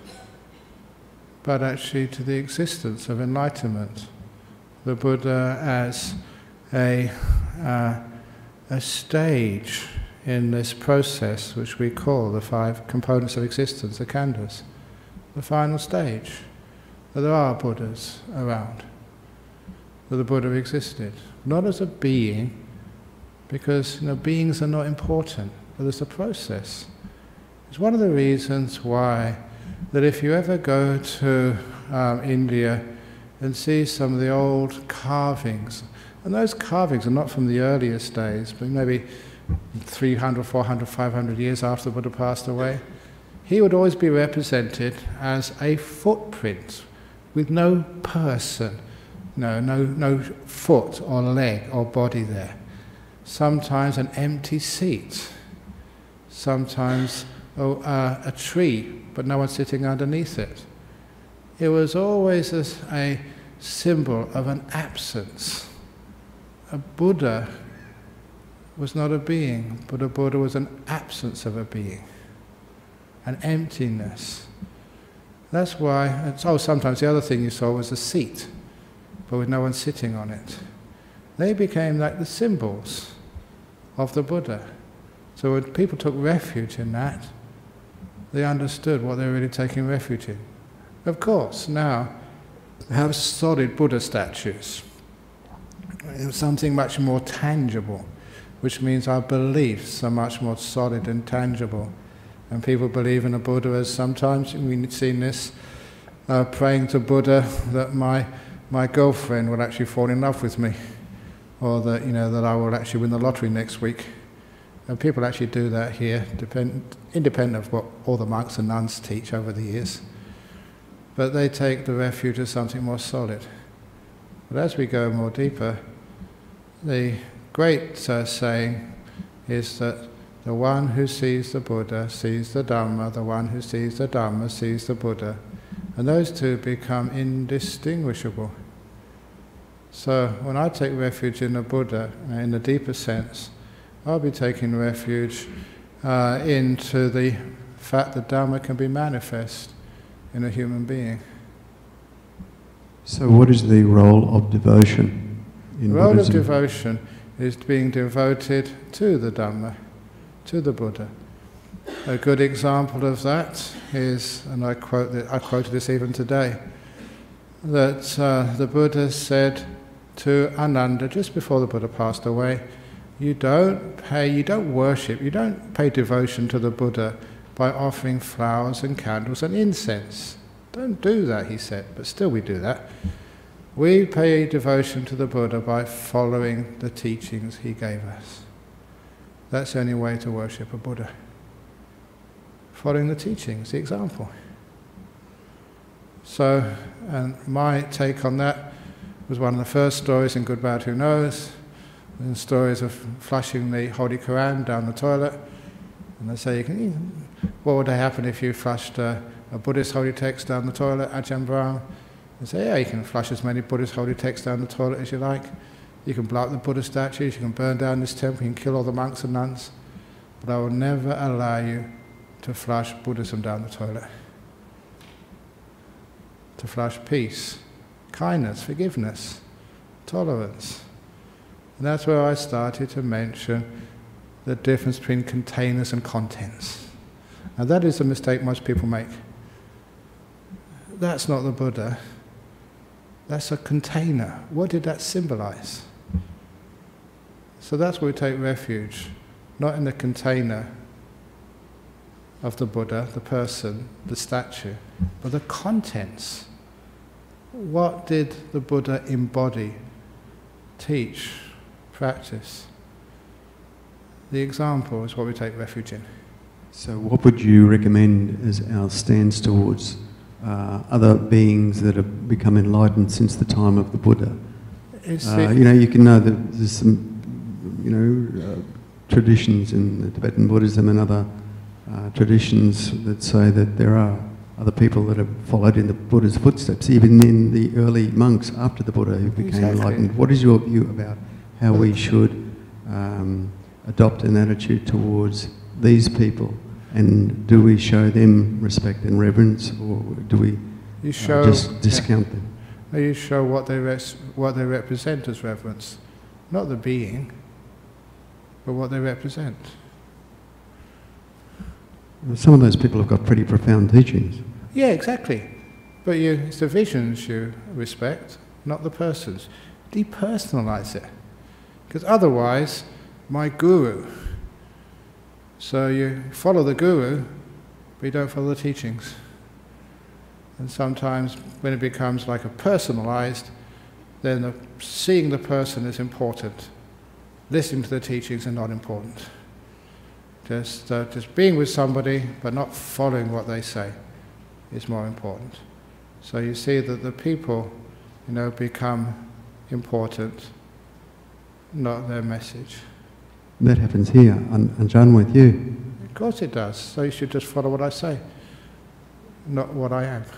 but actually to the existence of enlightenment. The Buddha as a, uh, a stage in this process which we call the five components of existence, the khandhas, the final stage. That there are Buddhas around, that the Buddha existed, not as a being, because you know, beings are not important, but as a process. It's one of the reasons why that if you ever go to um, India and see some of the old carvings, and those carvings are not from the earliest days, but maybe three hundred, four hundred, five hundred years after the Buddha passed away, he would always be represented as a footprint with no person, no, no, no foot or leg or body there. Sometimes an empty seat, sometimes oh, uh, a tree, but no one sitting underneath it. It was always as a symbol of an absence. A Buddha was not a being, but a Buddha was an absence of a being, an emptiness. That's why, and oh, sometimes the other thing you saw was a seat, but with no one sitting on it. They became like the symbols of the Buddha. So when people took refuge in that, they understood what they were really taking refuge in. Of course, now, we have solid Buddha statues. Something much more tangible, which means our beliefs are much more solid and tangible. And people believe in a Buddha as sometimes, we've seen this, uh, praying to Buddha that my, my girlfriend will actually fall in love with me, or that, you know, that I will actually win the lottery next week. And people actually do that here, depend, independent of what all the monks and nuns teach over the years. But they take the refuge of something more solid. But as we go more deeper, the great uh, saying is that the one who sees the Buddha sees the Dhamma, the one who sees the Dhamma sees the Buddha. And those two become indistinguishable. So when I take refuge in the Buddha, in the deeper sense, I'll be taking refuge uh, into the fact that Dhamma can be manifest in a human being. So what is the role of devotion in The role Buddhism? of devotion is being devoted to the Dhamma, to the Buddha. A good example of that is, and I quote that, I quoted this even today, that uh, the Buddha said to Ananda just before the Buddha passed away, you don't pay, you don't worship, you don't pay devotion to the Buddha by offering flowers and candles and incense. Don't do that, he said, but still we do that. We pay devotion to the Buddha by following the teachings he gave us. That's the only way to worship a Buddha. Following the teachings, the example. So, and my take on that was one of the first stories in Good Bad Who Knows, and stories of flushing the Holy Quran down the toilet. And they say, you can, what would happen if you flushed a, a Buddhist holy text down the toilet, Ajahn Brahm? They say, yeah, you can flush as many Buddhist holy texts down the toilet as you like. You can blow up the Buddha statues, you can burn down this temple, you can kill all the monks and nuns, but I will never allow you to flush Buddhism down the toilet. To flush peace, kindness, forgiveness, tolerance. And that's where I started to mention the difference between containers and contents. And that is a mistake most people make. That's not the Buddha. That's a container. What did that symbolize? So that's where we take refuge, not in the container of the Buddha, the person, the statue, but the contents. What did the Buddha embody, teach, practice? The example is what we take refuge in. So what would you recommend as our stance towards uh, other beings that have become enlightened since the time of the Buddha? Uh, you know, you can know that there's some, you know, uh, traditions in the Tibetan Buddhism and other uh, traditions that say that there are other people that have followed in the Buddha's footsteps, even in the early monks after the Buddha who became exactly. enlightened. What is your view about how we should um, adopt an attitude towards these people, and do we show them respect and reverence, or do we you show, uh, just discount yeah. them? You show what they, res what they represent as reverence, not the being, but what they represent. Some of those people have got pretty profound teachings. Yeah, exactly. But you, it's the visions you respect, not the persons. Depersonalize it. Because otherwise, my guru. So you follow the guru, but you don't follow the teachings. And sometimes when it becomes like a personalized, then the, seeing the person is important. Listening to the teachings are not important. Just, uh, just being with somebody, but not following what they say, is more important. So you see that the people, you know, become important, not their message. That happens here, and, and John with you. Of course it does. So you should just follow what I say, not what I am.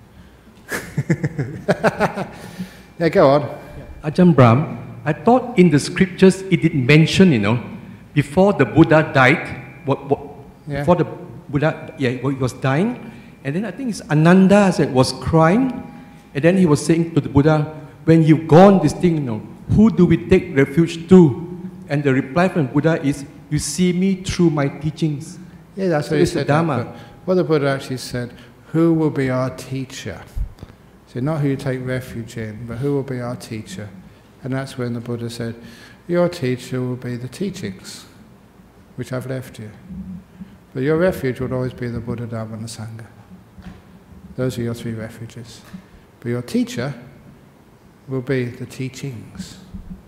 Yeah, go on. Yeah. Ajahn Brahm, I thought in the scriptures it did mention, you know, before the Buddha died, what, what, yeah. before the Buddha yeah, he was dying, and then I think it's Ananda said, was crying, and then he was saying to the Buddha, when you've gone this thing, you know, who do we take refuge to? And the reply from Buddha is, you see me through my teachings. Yeah, that's so what he it's said. the Dharma. That, what the Buddha actually said, who will be our teacher? So not who you take refuge in, but who will be our teacher? And that's when the Buddha said, your teacher will be the teachings, which I've left you. But your refuge will always be the Buddha, Dharma and the Sangha. Those are your three refuges. But your teacher will be the teachings.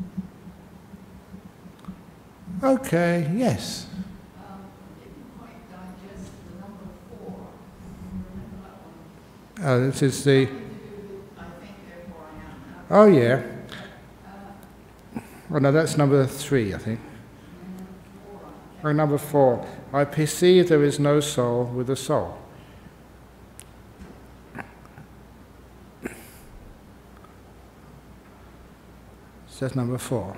Okay, yes. Um, didn't quite digest the number four. Remember that one? Oh, this is the... Something to do with, I think, therefore I am. Oh, yeah. Oh, no, that's number three, I think. Or number four. I perceive there is no soul with a soul. So that's number four.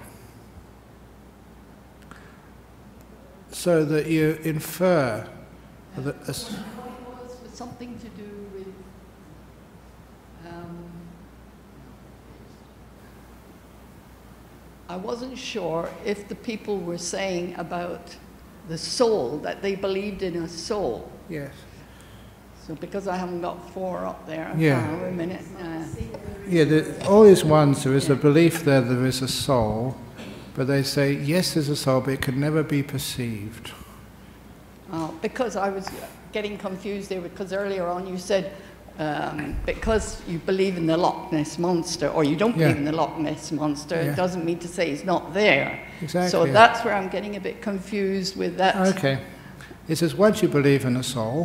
So that you infer that... What it was was something to do with um, I wasn't sure if the people were saying about the soul, that they believed in a soul. Yes. So because I haven't got four up there, Yeah. oh, wait a minute. Uh, Yeah, the, all these ones, there is a belief there there is a soul, but they say, yes, there's a soul, but it can never be perceived. uh, because I was getting confused there, because earlier on you said um, because you believe in the Loch Ness Monster, or you don't Yeah. believe in the Loch Ness Monster, Yeah. it doesn't mean to say it's not there. Exactly. So that's where I'm getting a bit confused with that. Okay. It says once you believe in a soul,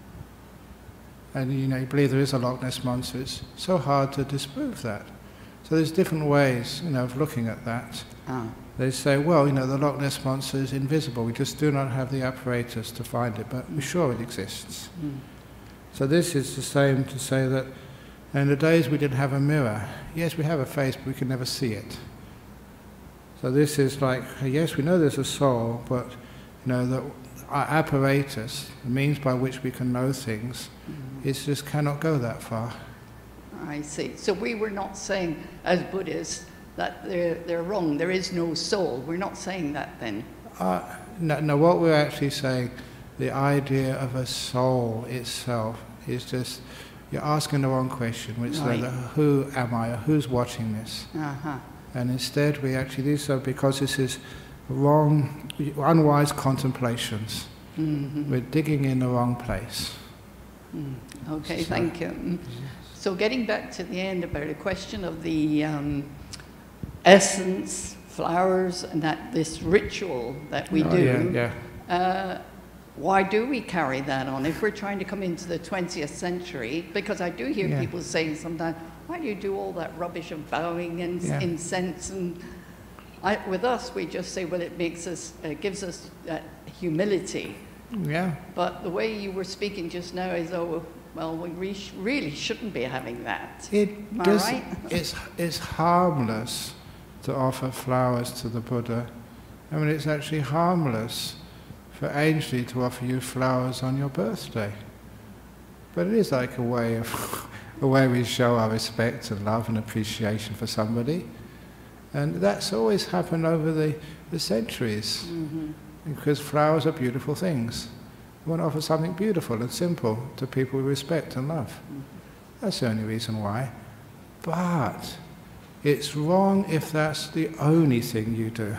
and you know you believe there is a Loch Ness Monster, it's so hard to disprove that. So there's different ways, you know, of looking at that. Ah. They say, well, you know, the Loch Ness Monster is invisible. We just do not have the apparatus to find it, but we're sure it exists. Mm. So this is the same to say that in the days we didn't have a mirror, yes, we have a face, but we can never see it. So this is like, yes, we know there's a soul, but you know, that our apparatus, the means by which we can know things, Mm. it just cannot go that far. I see. So we were not saying, as Buddhists, that they're, they're wrong, there is no soul. We're not saying that then. Uh, no, no, what we're actually saying, the idea of a soul itself is just, you're asking the wrong question, which is Right. like, who am I, or who's watching this? Uh-huh. And instead we actually do so because this is wrong, unwise contemplations. Mm-hmm. We're digging in the wrong place. Mm. Okay, So- thank you. Mm. So getting back to the end about a question of the um, essence, flowers, and that this ritual that we Oh, do, yeah, yeah. Uh, why do we carry that on if we're trying to come into the twentieth century? Because I do hear Yeah. people saying sometimes, why do you do all that rubbish of bowing and Yeah. incense? And I, with us, we just say, well, it makes us, uh, gives us uh, humility. Yeah. But the way you were speaking just now is, oh, well, we re really shouldn't be having that. It Am I does, right? it's, it's harmless to offer flowers to the Buddha. I mean, it's actually harmless for Ainsley to offer you flowers on your birthday. But it is like a way of, a way we show our respect and love and appreciation for somebody. And that's always happened over the, the centuries. Mm-hmm. Because flowers are beautiful things. We want to offer something beautiful and simple to people we respect and love. That's the only reason why. But it's wrong if that's the only thing you do.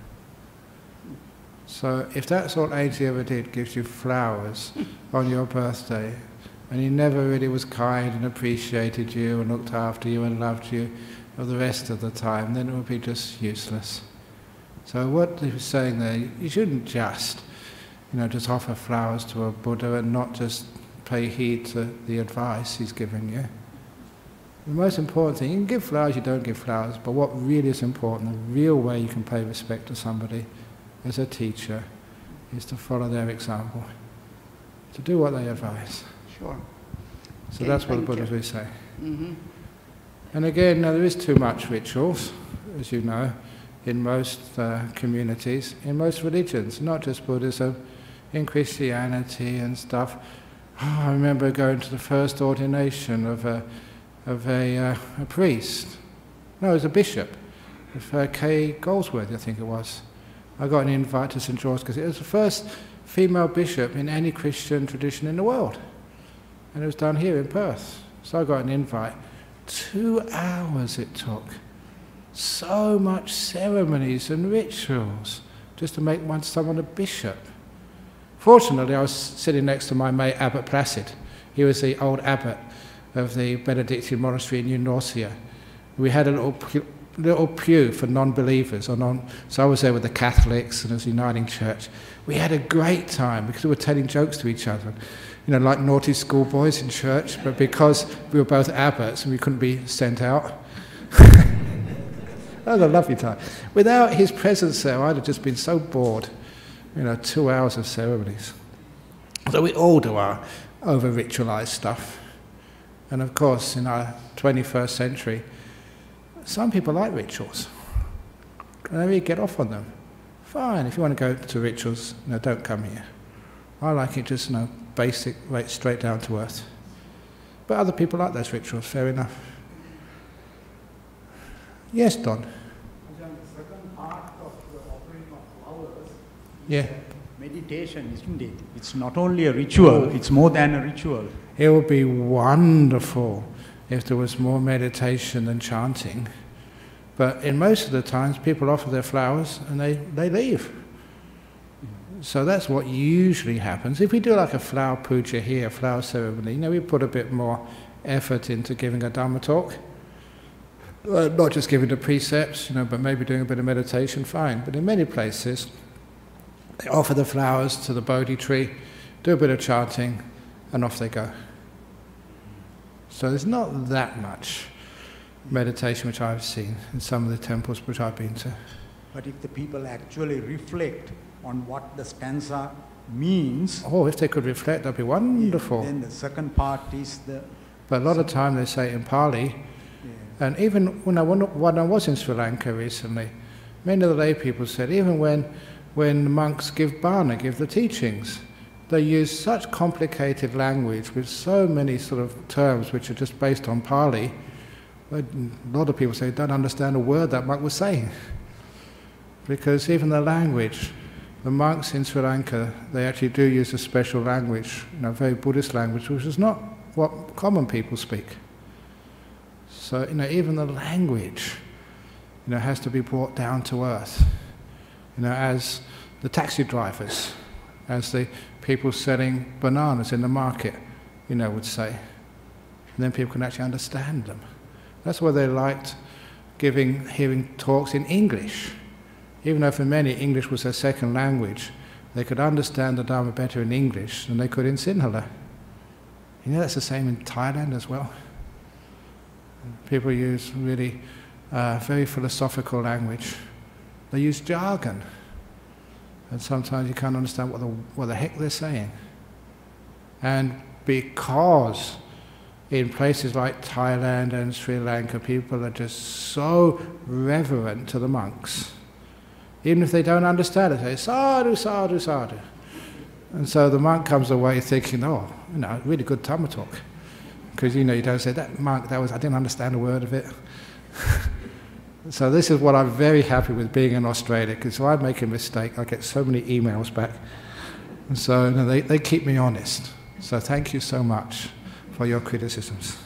So if that's all Ainsley ever did, gives you flowers on your birthday, and he never really was kind and appreciated you and looked after you and loved you for the rest of the time, then it would be just useless. So what he was saying there, you shouldn't just, you know, just offer flowers to a Buddha and not just pay heed to the advice he's giving you. The most important thing, you can give flowers, you don't give flowers, but what really is important, the real way you can pay respect to somebody as a teacher, is to follow their example, to do what they advise. Sure. So Okay, that's what the thank Buddhas you. will say. Mm-hmm. And again, now there is too much rituals, as you know, in most uh, communities, in most religions, not just Buddhism, in Christianity and stuff. Oh, I remember going to the first ordination of a, of a, uh, a priest. No, it was a bishop, of uh, Kay Goldsworthy, I think it was. I got an invite to Saint George because it was the first female bishop in any Christian tradition in the world. And it was done here in Perth. So I got an invite. Two hours it took. So much ceremonies and rituals just to make one someone a bishop. Fortunately, I was sitting next to my mate Abbot Placid. He was the old abbot of the Benedictine monastery in New Norcia. We had a little pew, little pew for non-believers, or non. So I was there with the Catholics and as Uniting Church. We had a great time because we were telling jokes to each other, you know, like naughty schoolboys in church. But because we were both abbots and we couldn't be sent out. That was a lovely time. Without his presence there, I'd have just been so bored. You know, two hours of ceremonies. So we all do our over-ritualized stuff. And of course, in our twenty-first century, some people like rituals. And they really get off on them. Fine, if you want to go to rituals, no, don't come here. I like it just, you know, basic, right, straight down to earth. But other people like those rituals, fair enough. Yes, Don? The second part of the offering of flowers Yeah. is meditation, isn't it? It's not only a ritual, it's more than a ritual. It would be wonderful if there was more meditation than chanting. But in most of the times, people offer their flowers and they, they leave. So that's what usually happens. If we do like a flower puja here, a flower ceremony, you know, we put a bit more effort into giving a Dhamma talk. Uh, not just giving the precepts, you know, but maybe doing a bit of meditation, fine. But in many places, they offer the flowers to the Bodhi tree, do a bit of chanting, and off they go. So there's not that much meditation which I've seen in some of the temples which I've been to. But if the people actually reflect on what the stanza means... Oh, if they could reflect, that'd be wonderful. Then the second part is the... But a lot of time they say it in Pali, yeah. And even when I, when I was in Sri Lanka recently, many of the lay people said, even when, when the monks give bhana, give the teachings, they use such complicated language with so many sort of terms which are just based on Pali. A lot of people say, don't understand a word that monk was saying. Because even the language, the monks in Sri Lanka, they actually do use a special language, you know, very Buddhist language, which is not what common people speak. So, you know, even the language, you know, has to be brought down to earth. You know, as the taxi drivers, as the people selling bananas in the market, you know, would say. And then people can actually understand them. That's why they liked giving, hearing talks in English. Even though for many English was their second language, they could understand the Dhamma better in English than they could in Sinhala. You know, that's the same in Thailand as well. People use really uh, very philosophical language. They use jargon. And sometimes you can't understand what the, what the heck they're saying. And because in places like Thailand and Sri Lanka, people are just so reverent to the monks. Even if they don't understand it, they say, sadhu, sadhu, sadhu. And so the monk comes away thinking, oh, you know, really good Dhamma talk. Because, you know, you don't say, that monk, that was, I didn't understand a word of it. So this is what I'm very happy with being in Australia, because if I make a mistake, I get so many emails back. And so, you know, they, they keep me honest. So thank you so much for your criticisms.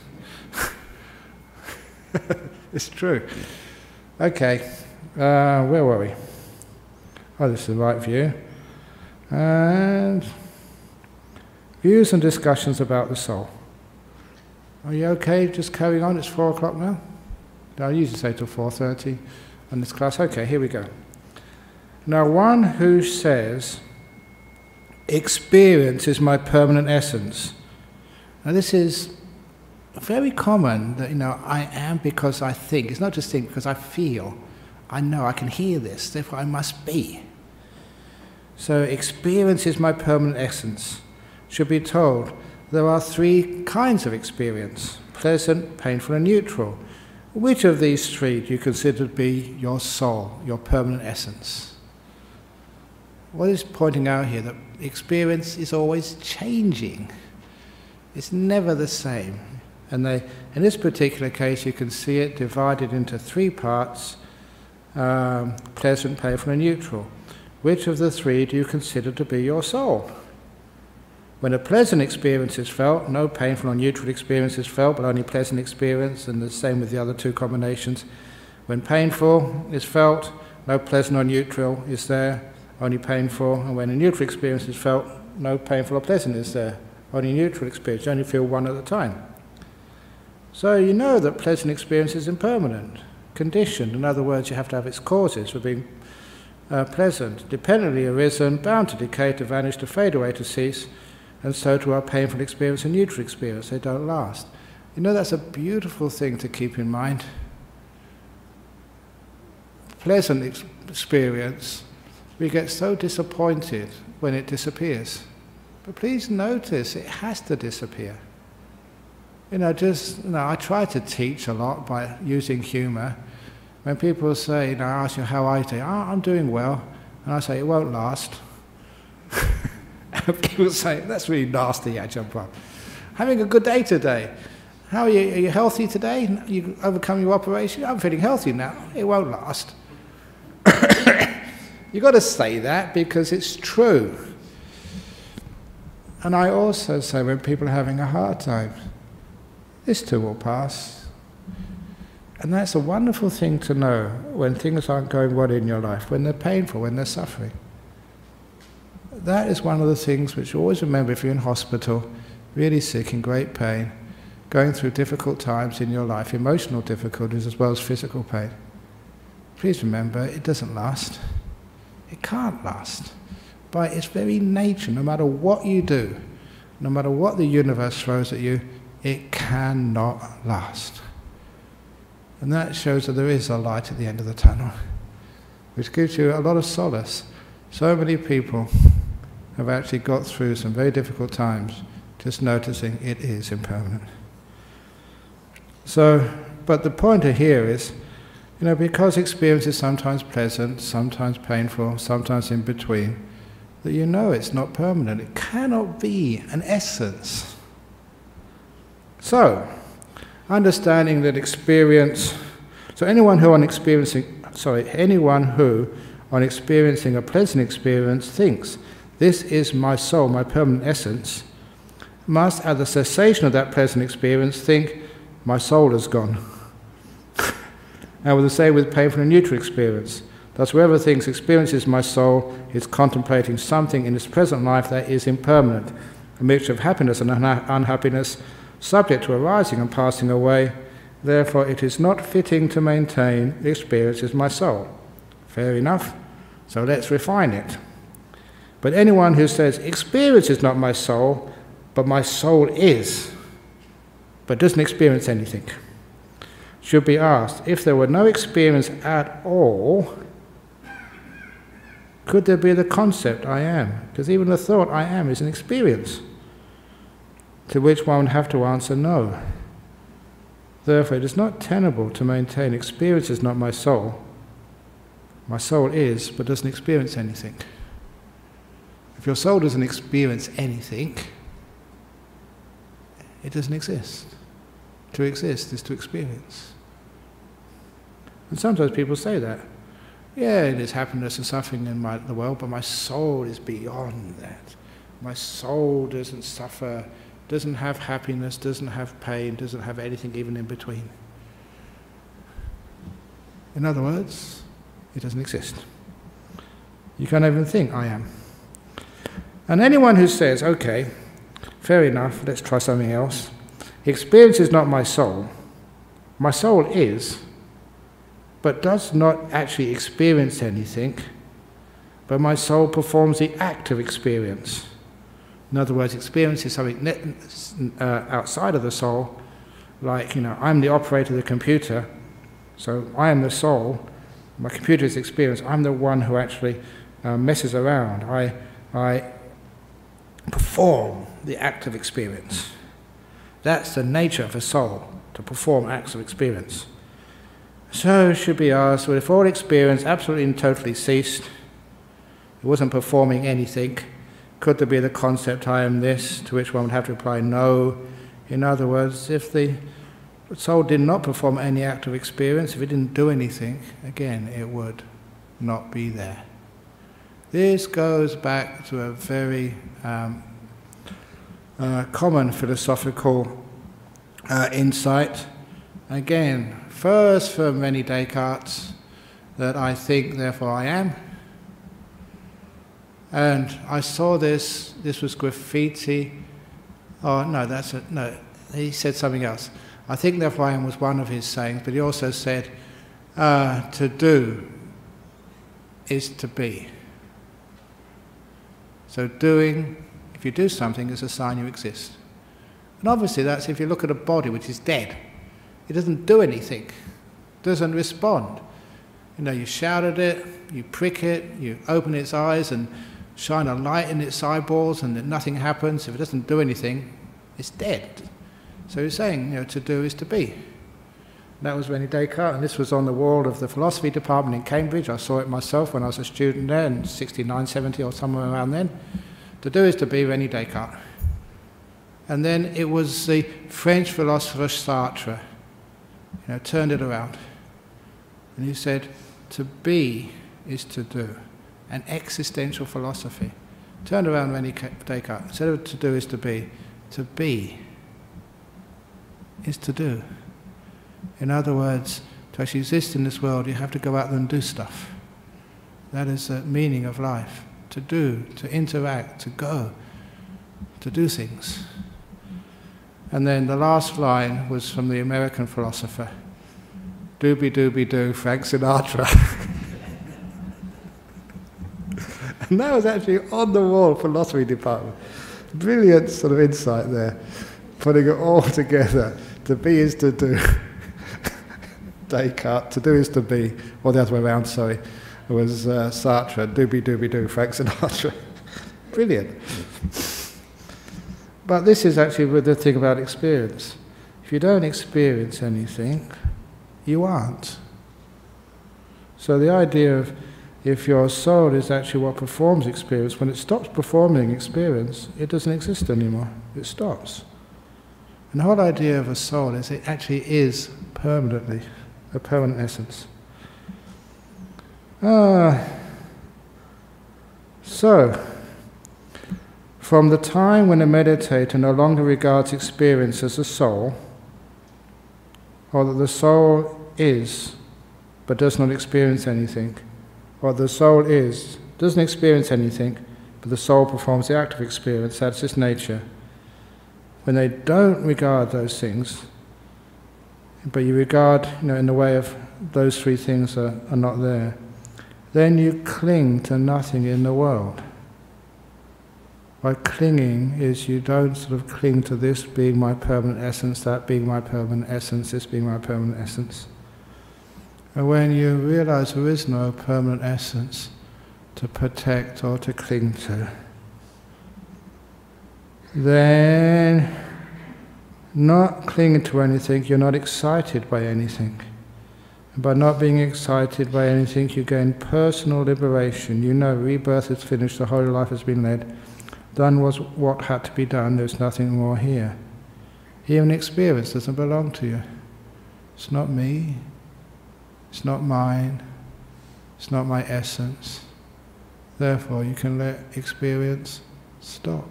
It's true. Okay, uh, where were we? Oh, this is the right view. And views and discussions about the soul. Are you okay just carrying on? It's four o'clock now? I usually say till four thirty in this class. Okay, here we go. Now, one who says, experience is my permanent essence. Now, this is very common, that, you know, I am because I think. It's not just think, because I feel. I know, I can hear this, therefore I must be. So, experience is my permanent essence. Should be told, there are three kinds of experience: pleasant, painful, and neutral. Which of these three do you consider to be your soul, your permanent essence? What is pointing out here that experience is always changing. It's never the same. And they, in this particular case, you can see it divided into three parts, um, pleasant, painful, and neutral. Which of the three do you consider to be your soul? When a pleasant experience is felt, no painful or neutral experience is felt, but only pleasant experience, and the same with the other two combinations. When painful is felt, no pleasant or neutral is there, only painful. And when a neutral experience is felt, no painful or pleasant is there, only neutral experience. You only feel one at a time. So you know that pleasant experience is impermanent, conditioned. In other words, you have to have its causes for being uh, pleasant, dependently arisen, bound to decay, to vanish, to fade away, to cease. And so to our painful experience and neutral experience, they don't last. You know, that's a beautiful thing to keep in mind. Pleasant ex experience, we get so disappointed when it disappears. But please notice, it has to disappear. You know, just, you know, I try to teach a lot by using humour. When people say, you know, I ask you how I do, oh, I'm doing well, and I say, it won't last. People say, that's really nasty, Ajahn Brahm. Having a good day today. How are you? Are you healthy today? You overcome your operation? I'm feeling healthy now. It won't last. You've got to say that because it's true. And I also say when people are having a hard time, this too will pass. And that's a wonderful thing to know when things aren't going well in your life, when they're painful, when they're suffering. That is one of the things which you always remember if you're in hospital, really sick, in great pain. going through difficult times in your life, emotional difficulties as well as physical pain, please remember it doesn't last. It can't last. By its very nature, no matter what you do, no matter what the universe throws at you, it cannot last. And that shows that there is a light at the end of the tunnel, which gives you a lot of solace. So many people have actually got through some very difficult times just noticing it is impermanent. So, but the pointer here is, you know, because experience is sometimes pleasant, sometimes painful, sometimes in between, that you know it's not permanent. It cannot be an essence. So, understanding that experience, so anyone who on experiencing, sorry, anyone who on experiencing a pleasant experience thinks, this is my soul, my permanent essence, must at the cessation of that pleasant experience think, my soul has gone. And with the same with painful and neutral experience. Thus, whoever thinks experience is my soul is contemplating something in its present life that is impermanent, a mixture of happiness and unha unhappiness, subject to arising and passing away. Therefore, it is not fitting to maintain experience is my soul. Fair enough. So let's refine it. But anyone who says experience is not my soul, but my soul is, but doesn't experience anything, should be asked, if there were no experience at all, could there be the concept I am? Because even the thought I am is an experience, to which one would have to answer no. Therefore, it is not tenable to maintain experience is not my soul. My soul is, but doesn't experience anything. If your soul doesn't experience anything, it doesn't exist. To exist is to experience. And sometimes people say that. Yeah, there's happiness and suffering in my, the world, but my soul is beyond that. My soul doesn't suffer, doesn't have happiness, doesn't have pain, doesn't have anything even in between. In other words, it doesn't exist. You can't even think, I am. And anyone who says, okay, fair enough, let's try something else. Experience is not my soul. My soul is, but does not actually experience anything, but my soul performs the act of experience. In other words, experience is something uh, outside of the soul, like, you know, I'm the operator of the computer, so I am the soul, my computer is experience, I'm the one who actually uh, messes around. I, I perform the act of experience. That's the nature of a soul, to perform acts of experience. So it should be asked, well, if all experience absolutely and totally ceased, it wasn't performing anything, could there be the concept, I am this, to which one would have to reply, no. In other words, if the soul did not perform any act of experience, if it didn't do anything, again, it would not be there. This goes back to a very um, uh, common philosophical uh, insight. Again, first from René Descartes, that I think, therefore I am. And I saw this, this was graffiti. Oh, no, that's a, no, he said something else. I think, therefore I am was one of his sayings, but he also said, uh, to do is to be. So doing, if you do something, is a sign you exist. And obviously that's if you look at a body which is dead. It doesn't do anything, doesn't respond. You know, you shout at it, you prick it, you open its eyes and shine a light in its eyeballs and then nothing happens. If it doesn't do anything, it's dead. So he's saying, you know, to do is to be. That was René Descartes, and this was on the wall of the philosophy department in Cambridge. I saw it myself when I was a student there in sixty-nine, seventy or somewhere around then. To do is to be, René Descartes. And then it was the French philosopher Sartre, you know, turned it around. And he said, to be is to do. An existential philosophy. Turned around René Descartes. Instead of to do is to be, to be is to do. In other words, to actually exist in this world, you have to go out there and do stuff. That is the meaning of life. To do, to interact, to go, to do things. And then the last line was from the American philosopher, "Doobie doobie doo, Frank Sinatra." And that was actually on the wall philosophy department. Brilliant sort of insight there, putting it all together. To be is to do. Descartes, to do is to be, or the other way around, sorry. It was uh, Sartre, "Doobie doobie doo, Frank Sinatra." Brilliant. But this is actually with the thing about experience. If you don't experience anything, you aren't. So the idea of if your soul is actually what performs experience, when it stops performing experience, it doesn't exist anymore. It stops. And the whole idea of a soul is it actually is permanently a permanent essence. Ah, so, from the time when a meditator no longer regards experience as a soul, or that the soul is, but does not experience anything, or the soul is, doesn't experience anything, but the soul performs the act of experience, that's its nature. When they don't regard those things, but you regard, you know, in the way of those three things are, are not there, then you cling to nothing in the world. By clinging is you don't sort of cling to this being my permanent essence, that being my permanent essence, this being my permanent essence. And when you realize there is no permanent essence to protect or to cling to, then not clinging to anything, you're not excited by anything. And by not being excited by anything, you gain personal liberation. You know rebirth is finished, the whole life has been led. Done was what had to be done, there's nothing more here. Even experience doesn't belong to you. It's not me, it's not mine, it's not my essence. Therefore you can let experience stop.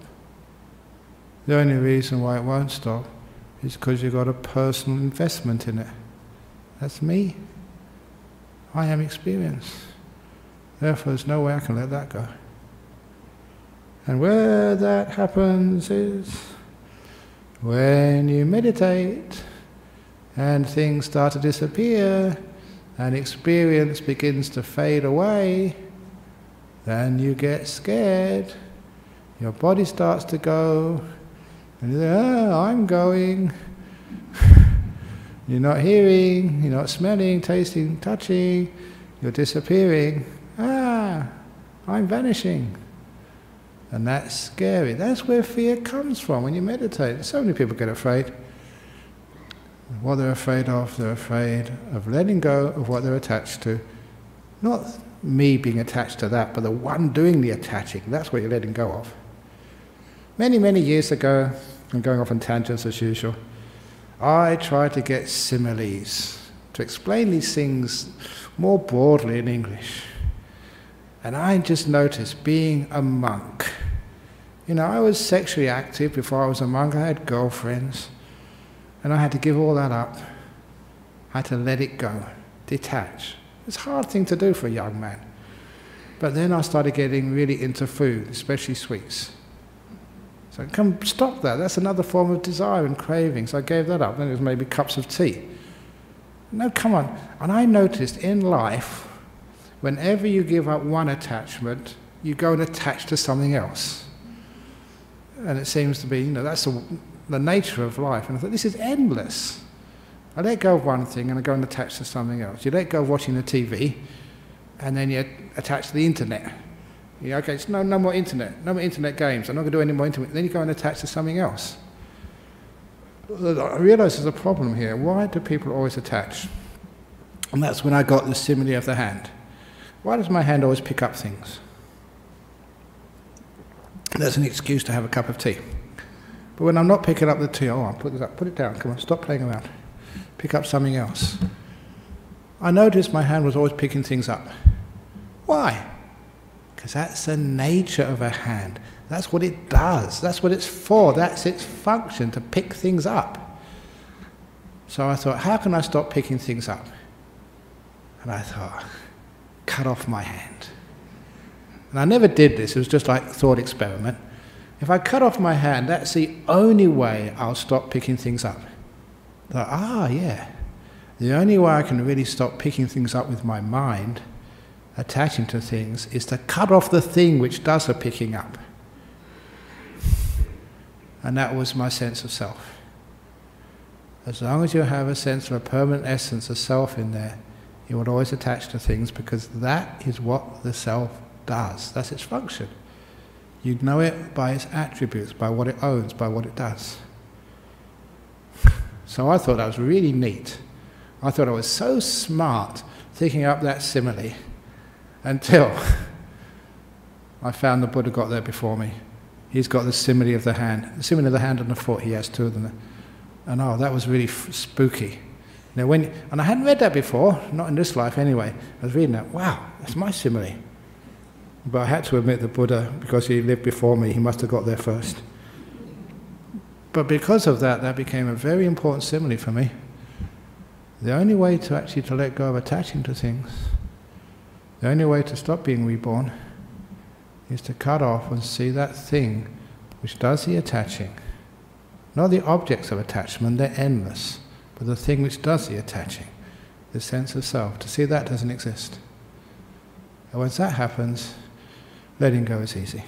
The only reason why it won't stop is because you've got a personal investment in it. That's me. I am experience. Therefore there's no way I can let that go. And where that happens is when you meditate and things start to disappear and experience begins to fade away, then you get scared, your body starts to go, and you say, oh, I'm going. You're not hearing, you're not smelling, tasting, touching, you're disappearing. Ah, I'm vanishing. And that's scary. That's where fear comes from when you meditate. So many people get afraid. What they're afraid of, they're afraid of letting go of what they're attached to. Not me being attached to that, but the one doing the attaching. That's what you're letting go of. Many, many years ago, I'm going off on tangents as usual, I tried to get similes, to explain these things more broadly in English. And I just noticed, being a monk, you know, I was sexually active before I was a monk. I had girlfriends, and I had to give all that up. I had to let it go, detach. It's a hard thing to do for a young man. But then I started getting really into food, especially sweets. So come stop that. That's another form of desire and craving. So I gave that up. Then it was maybe cups of tea. No, come on. And I noticed in life, whenever you give up one attachment, you go and attach to something else. And it seems to be, you know, that's the, the nature of life. And I thought, this is endless. I let go of one thing and I go and attach to something else. You let go of watching the T V, and then you attach to the internet. You okay, it's no, no more internet, no more internet games. I'm not going to do any more internet. Then you go and attach to something else. I realise there's a problem here. Why do people always attach? And that's when I got the simile of the hand. Why does my hand always pick up things? That's an excuse to have a cup of tea. But when I'm not picking up the tea, oh, I'll put this up, put it down, come on, stop playing around. Pick up something else. I noticed my hand was always picking things up. Why? Because that's the nature of a hand. That's what it does. That's what it's for. That's its function, to pick things up. So I thought, how can I stop picking things up? And I thought, cut off my hand. And I never did this. It was just like a thought experiment. If I cut off my hand, that's the only way I'll stop picking things up. Like, ah, yeah. The only way I can really stop picking things up with my mind, attaching to things, is to cut off the thing which does the picking up. And that was my sense of self. As long as you have a sense of a permanent essence of self in there, you will always attach to things, because that is what the self does. That's its function. You know it by its attributes, by what it owns, by what it does. So I thought that was really neat. I thought I was so smart thinking up that simile, until I found the Buddha got there before me. He's got the simile of the hand. The simile of the hand and the foot, he has two of them. And oh, that was really f spooky. Now when, and I hadn't read that before, not in this life anyway. I was reading that, wow, that's my simile. But I had to admit the Buddha, because he lived before me, he must have got there first. But because of that, that became a very important simile for me. The only way to actually to let go of attaching to things, the only way to stop being reborn, is to cut off and see that thing which does the attaching. Not the objects of attachment, they're endless, but the thing which does the attaching, the sense of self, to see that doesn't exist. And once that happens, letting go is easy.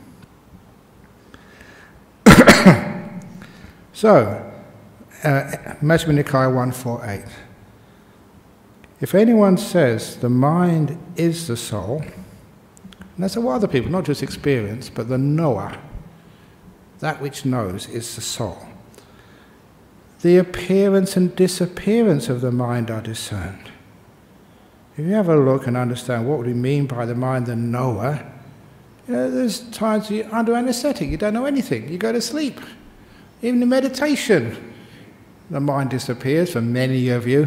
So, uh, Majjhima Nikaya one forty-eight. If anyone says the mind is the soul, and that's what other people, not just experience, but the knower, that which knows is the soul. The appearance and disappearance of the mind are discerned. If you have a look and understand what we mean by the mind, the knower, you know, there's times you're under anesthetic, you don't know anything, you go to sleep. Even in meditation, the mind disappears for many of you.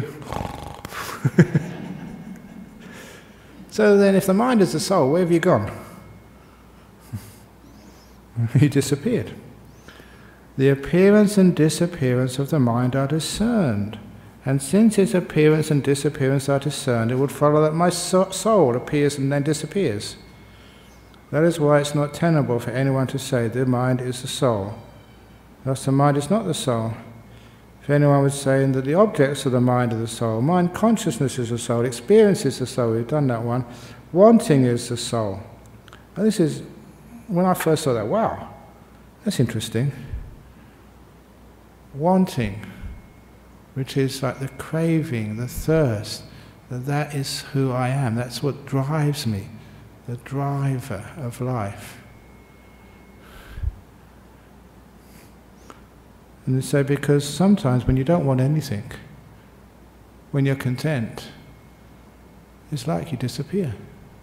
So then if the mind is the soul, where have you gone? You disappeared. The appearance and disappearance of the mind are discerned. And since its appearance and disappearance are discerned, it would follow that my so soul appears and then disappears. That is why it's not tenable for anyone to say the mind is the soul. Thus the mind is not the soul. If anyone was saying that the objects of the mind are the soul, mind consciousness is the soul, experience is the soul, we've done that one, wanting is the soul. And this is, when I first saw that, wow, that's interesting. Wanting, which is like the craving, the thirst, that that is who I am, that's what drives me, the driver of life. And they say, because sometimes when you don't want anything, when you're content, it's like you disappear.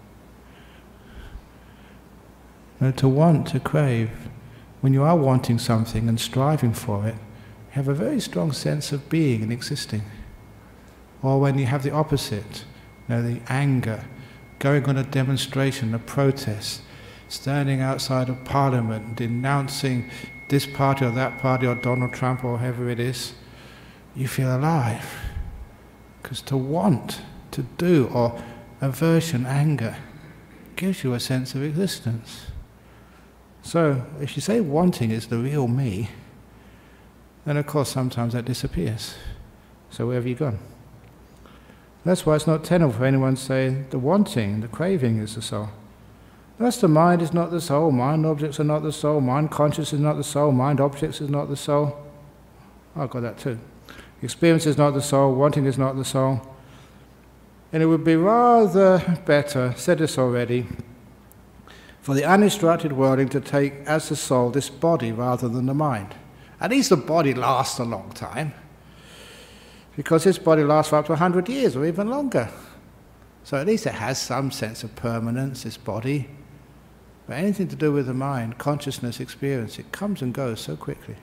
Now, to want, to crave, when you are wanting something and striving for it, you have a very strong sense of being and existing. Or when you have the opposite, you know, the anger, going on a demonstration, a protest, standing outside of Parliament, denouncing this party or that party or Donald Trump or whoever it is, you feel alive. Because to want, to do, or aversion, anger, gives you a sense of existence. So if you say wanting is the real me, then of course sometimes that disappears. So where have you gone? That's why it's not tenable for anyone to say the wanting, the craving is the soul. Thus the mind is not the soul, mind objects are not the soul, mind conscious is not the soul, mind objects is not the soul. Oh, I've got that too. Experience is not the soul, wanting is not the soul. And it would be rather better, said this already, for the uninstructed worldling to take as the soul this body rather than the mind. At least the body lasts a long time, because this body lasts for up to a hundred years or even longer. So at least it has some sense of permanence, this body. But anything to do with the mind, consciousness, experience, it comes and goes so quickly.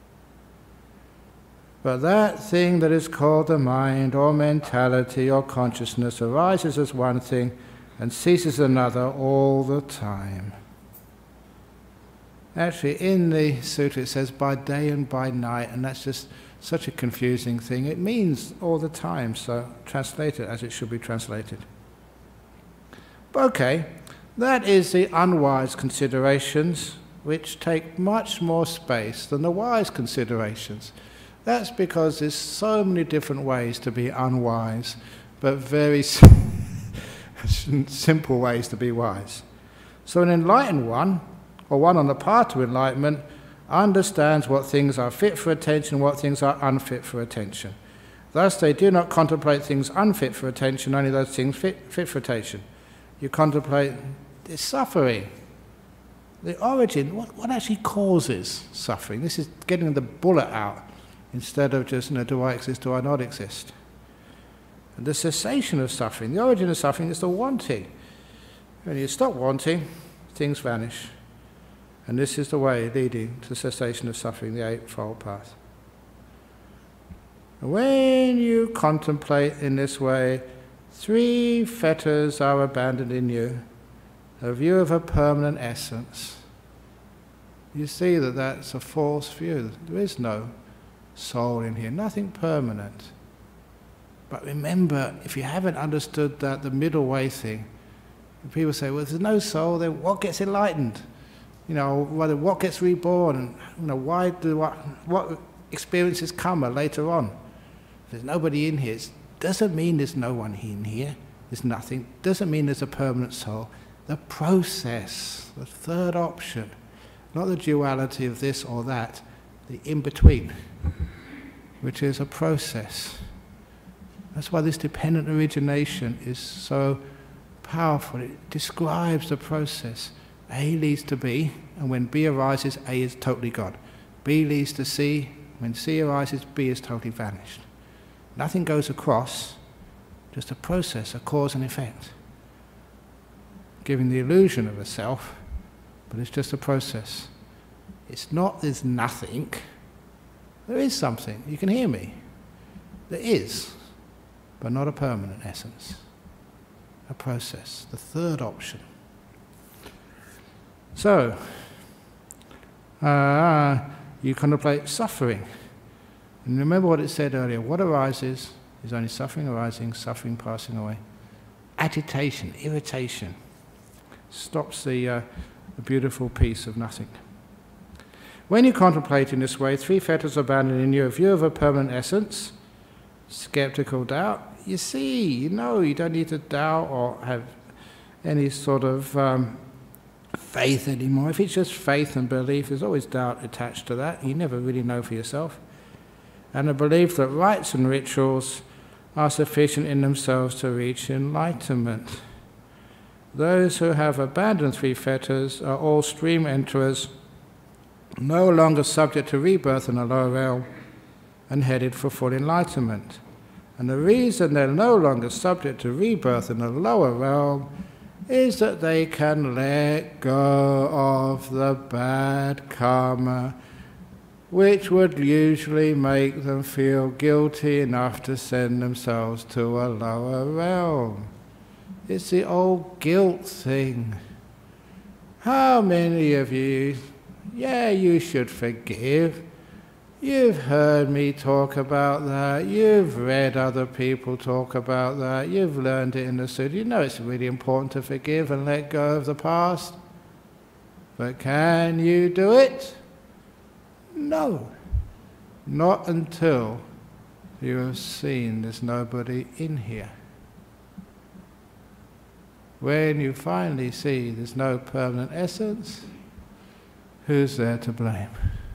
But that thing that is called the mind or mentality or consciousness arises as one thing and ceases another all the time. Actually, in the sutra it says by day and by night, and that's just such a confusing thing. It means all the time, so translate it as it should be translated. But okay, that is the unwise considerations which take much more space than the wise considerations. That's because there's so many different ways to be unwise, but very simple ways to be wise. So an enlightened one, or one on the path to enlightenment, understands what things are fit for attention, what things are unfit for attention. Thus they do not contemplate things unfit for attention, only those things fit, fit for attention. You contemplate the suffering, the origin, what, what actually causes suffering. This is getting the bullet out instead of just, you know, do I exist, do I not exist? And the cessation of suffering, the origin of suffering is the wanting. When you stop wanting, things vanish. And this is the way leading to cessation of suffering, the Eightfold Path. When you contemplate in this way, three fetters are abandoned in you, a view of a permanent essence. You see that that's a false view. There is no soul in here, nothing permanent. But remember, if you haven't understood that, the middle way thing, people say, well, if there's no soul, then what gets enlightened? You know, whether what gets reborn, and you know, why do what, what experiences come later on? If there's nobody in here, it doesn't mean there's no one in here. There's nothing. Doesn't mean there's a permanent soul. The process, the third option, not the duality of this or that, the in-between, which is a process. That's why this dependent origination is so powerful. It describes the process. A leads to B, and when B arises, A is totally God. B leads to C, when C arises, B is totally vanished. Nothing goes across, just a process, a cause and effect, giving the illusion of a self, but it's just a process. It's not there's nothing, there is something. You can hear me. There is, but not a permanent essence. A process, the third option. So, uh, you contemplate suffering. And remember what it said earlier, what arises is only suffering arising, suffering passing away. Agitation, irritation, stops the, uh, the beautiful peace of nothing. When you contemplate in this way, three fetters abandoned in you, a view of a permanent essence, skeptical doubt, you see, you know, you don't need to doubt or have any sort of um, faith anymore. If it's just faith and belief, there's always doubt attached to that. You never really know for yourself. And a belief that rites and rituals are sufficient in themselves to reach enlightenment. Those who have abandoned three fetters are all stream enterers, no longer subject to rebirth in a lower realm, and headed for full enlightenment. And the reason they're no longer subject to rebirth in a lower realm is that they can let go of the bad karma, which would usually make them feel guilty enough to send themselves to a lower realm. It's the old guilt thing. How many of you, yeah, you should forgive. You've heard me talk about that. You've read other people talk about that. You've learned it in the Sutta. You know it's really important to forgive and let go of the past. But can you do it? No. Not until you have seen there's nobody in here. When you finally see there's no permanent essence, who's there to blame?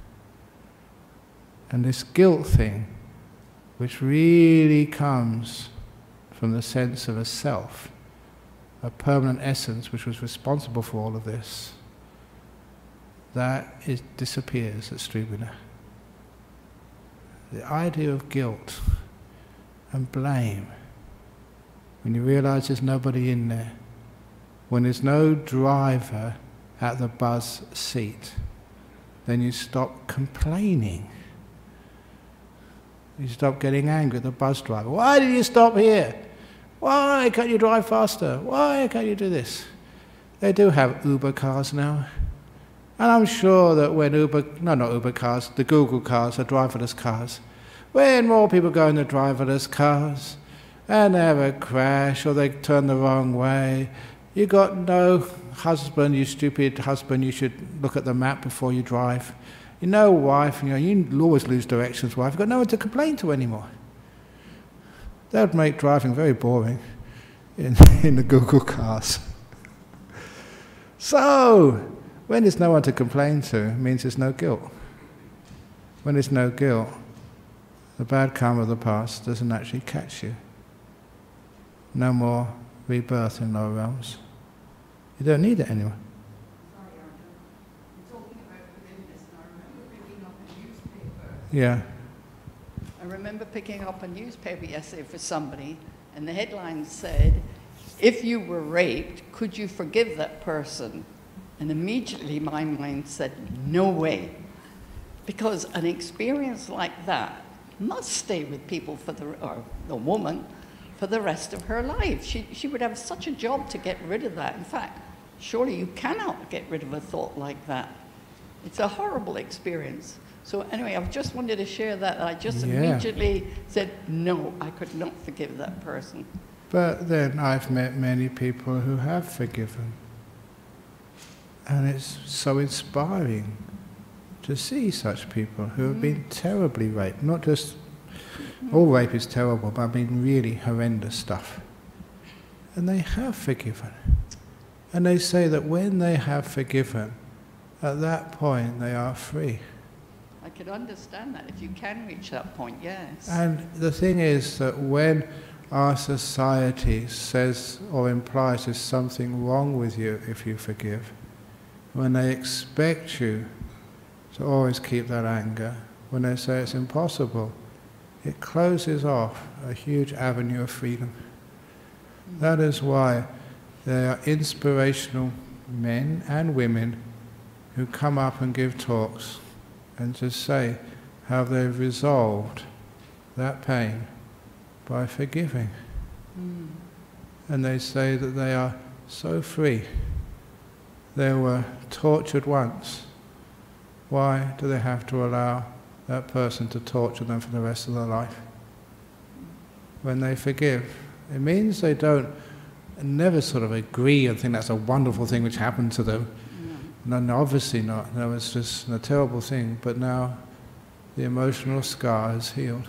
And this guilt thing, which really comes from the sense of a self, a permanent essence which was responsible for all of this, that is, disappears at Stribuna. The idea of guilt and blame, when you realize there's nobody in there, when there's no driver at the bus seat, then you stop complaining. You stop getting angry at the bus driver. Why did you stop here? Why can't you drive faster? Why can't you do this? They do have Uber cars now. And I'm sure that when Uber, no, not Uber cars, the Google cars are driverless cars. When more people go in the driverless cars and they have a crash or they turn the wrong way, You got no husband, you stupid husband, you should look at the map before you drive. You know wife, you know, you always lose directions, wife. You've got no one to complain to anymore. That would make driving very boring in, in the Google cars. So, when there's no one to complain to, it means there's no guilt. When there's no guilt, the bad karma of the past doesn't actually catch you. No more rebirth in lower realms. You don't need it anymore. Sorry, Arjun. You're talking about forgiveness, and I remember picking up a newspaper. Yeah. I remember picking up a newspaper yesterday for somebody, and the headline said, if you were raped, could you forgive that person? And immediately my mind said, no way. Because an experience like that must stay with people for the, or the woman, for the rest of her life. She, she would have such a job to get rid of that. In fact, surely you cannot get rid of a thought like that. It's a horrible experience. So anyway, I've just wanted to share that. I just Yeah. immediately said, no, I could not forgive that person. But then I've met many people who have forgiven. And it's so inspiring to see such people who have been terribly raped. Not just, all rape is terrible, but I mean really horrendous stuff. And they have forgiven. And they say that when they have forgiven, at that point they are free. I could understand that if you can reach that point, yes. And the thing is that when our society says or implies there's something wrong with you if you forgive, when they expect you to always keep that anger, when they say it's impossible, it closes off a huge avenue of freedom. That is why there are inspirational men and women who come up and give talks and just say how they've resolved that pain by forgiving. Mm. And they say that they are so free. They were tortured once. Why do they have to allow that person to torture them for the rest of their life? When they forgive, it means they don't never sort of agree and think that's a wonderful thing which happened to them. No, no, obviously not. No, it's just a terrible thing. But now the emotional scar is healed.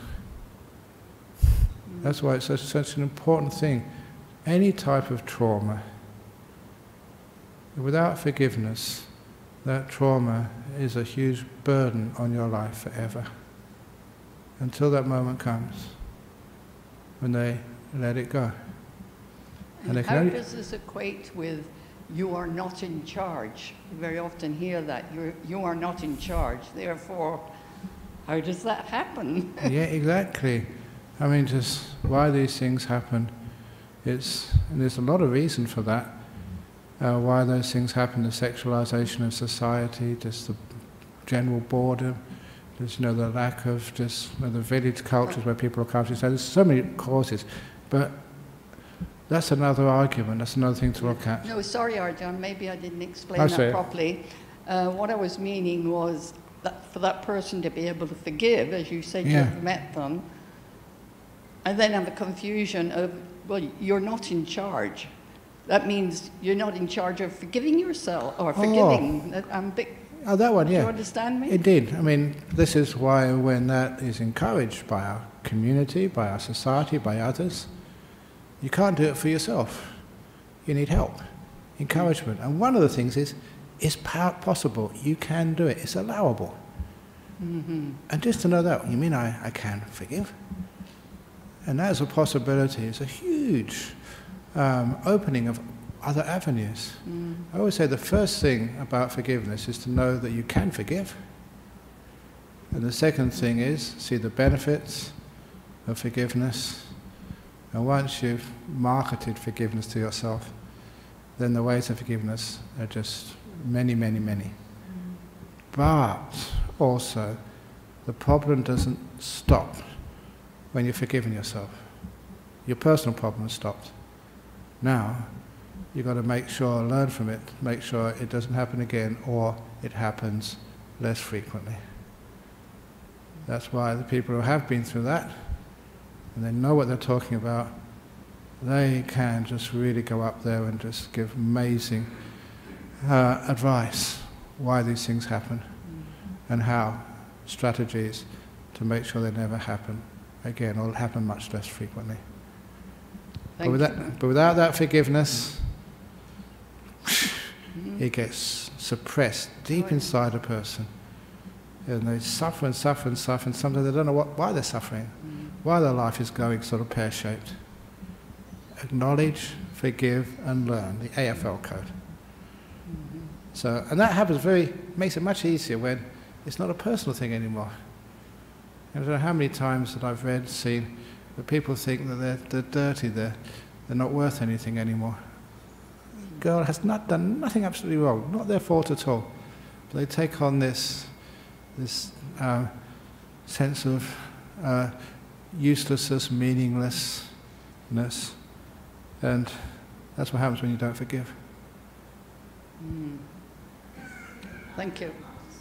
That's why it's such, such an important thing. Any type of trauma, without forgiveness, that trauma is a huge burden on your life forever. Until that moment comes when they let it go. And they can how only- does this equate with you are not in charge? You very often hear that, you're, you are not in charge, therefore, how does that happen? Yeah, exactly. I mean, just why these things happen, it's, and there's a lot of reason for that. Uh, why those things happen, the sexualization of society, just the general boredom, just, you know, the lack of just, you know, the village cultures where people are cultures. So there's so many causes, but that's another argument, that's another thing to look at. No, sorry, Arjun, maybe I didn't explain Oh, that sorry. properly. Uh, what I was meaning was that for that person to be able to forgive, as you said Yeah. you've met them, and then have a confusion of, well, you're not in charge. That means you're not in charge of forgiving yourself, or forgiving. That- I'm a bit, Oh, that one, do yeah. you understand me? Indeed. I mean, this is why when that is encouraged by our community, by our society, by others, you can't do it for yourself. You need help, encouragement. And one of the things is, it's possible. You can do it. It's allowable. Mm-hmm. And just to know that, you mean I, I can forgive? And that is a possibility. It's a huge um, opening of other avenues. Mm. I always say the first thing about forgiveness is to know that you can forgive. And the second thing is see the benefits of forgiveness. And once you've marketed forgiveness to yourself, then the ways of forgiveness are just many, many, many. Mm. But also, the problem doesn't stop when you've forgiven yourself. Your personal problem has stopped. Now, you've got to make sure, learn from it, make sure it doesn't happen again, or it happens less frequently. That's why the people who have been through that, and they know what they're talking about, they can just really go up there and just give amazing uh, advice why these things happen mm-hmm. and how, strategies to make sure they never happen again, or happen much less frequently. But, with that, but without that forgiveness, mm-hmm. it gets suppressed deep inside a person. And they suffer and suffer and suffer, and sometimes they don't know what, why they're suffering, mm-hmm. why their life is going sort of pear-shaped. Acknowledge, forgive, and learn, the A F L code. Mm-hmm. So, and that happens very, makes it much easier when it's not a personal thing anymore. I don't know how many times that I've read, seen, that people think that they're, they're dirty, they're, they're not worth anything anymore. The girl has not done nothing absolutely wrong, not their fault at all. But they take on this, this uh, sense of uh, uselessness, meaninglessness, and that's what happens when you don't forgive. Mm. Thank you.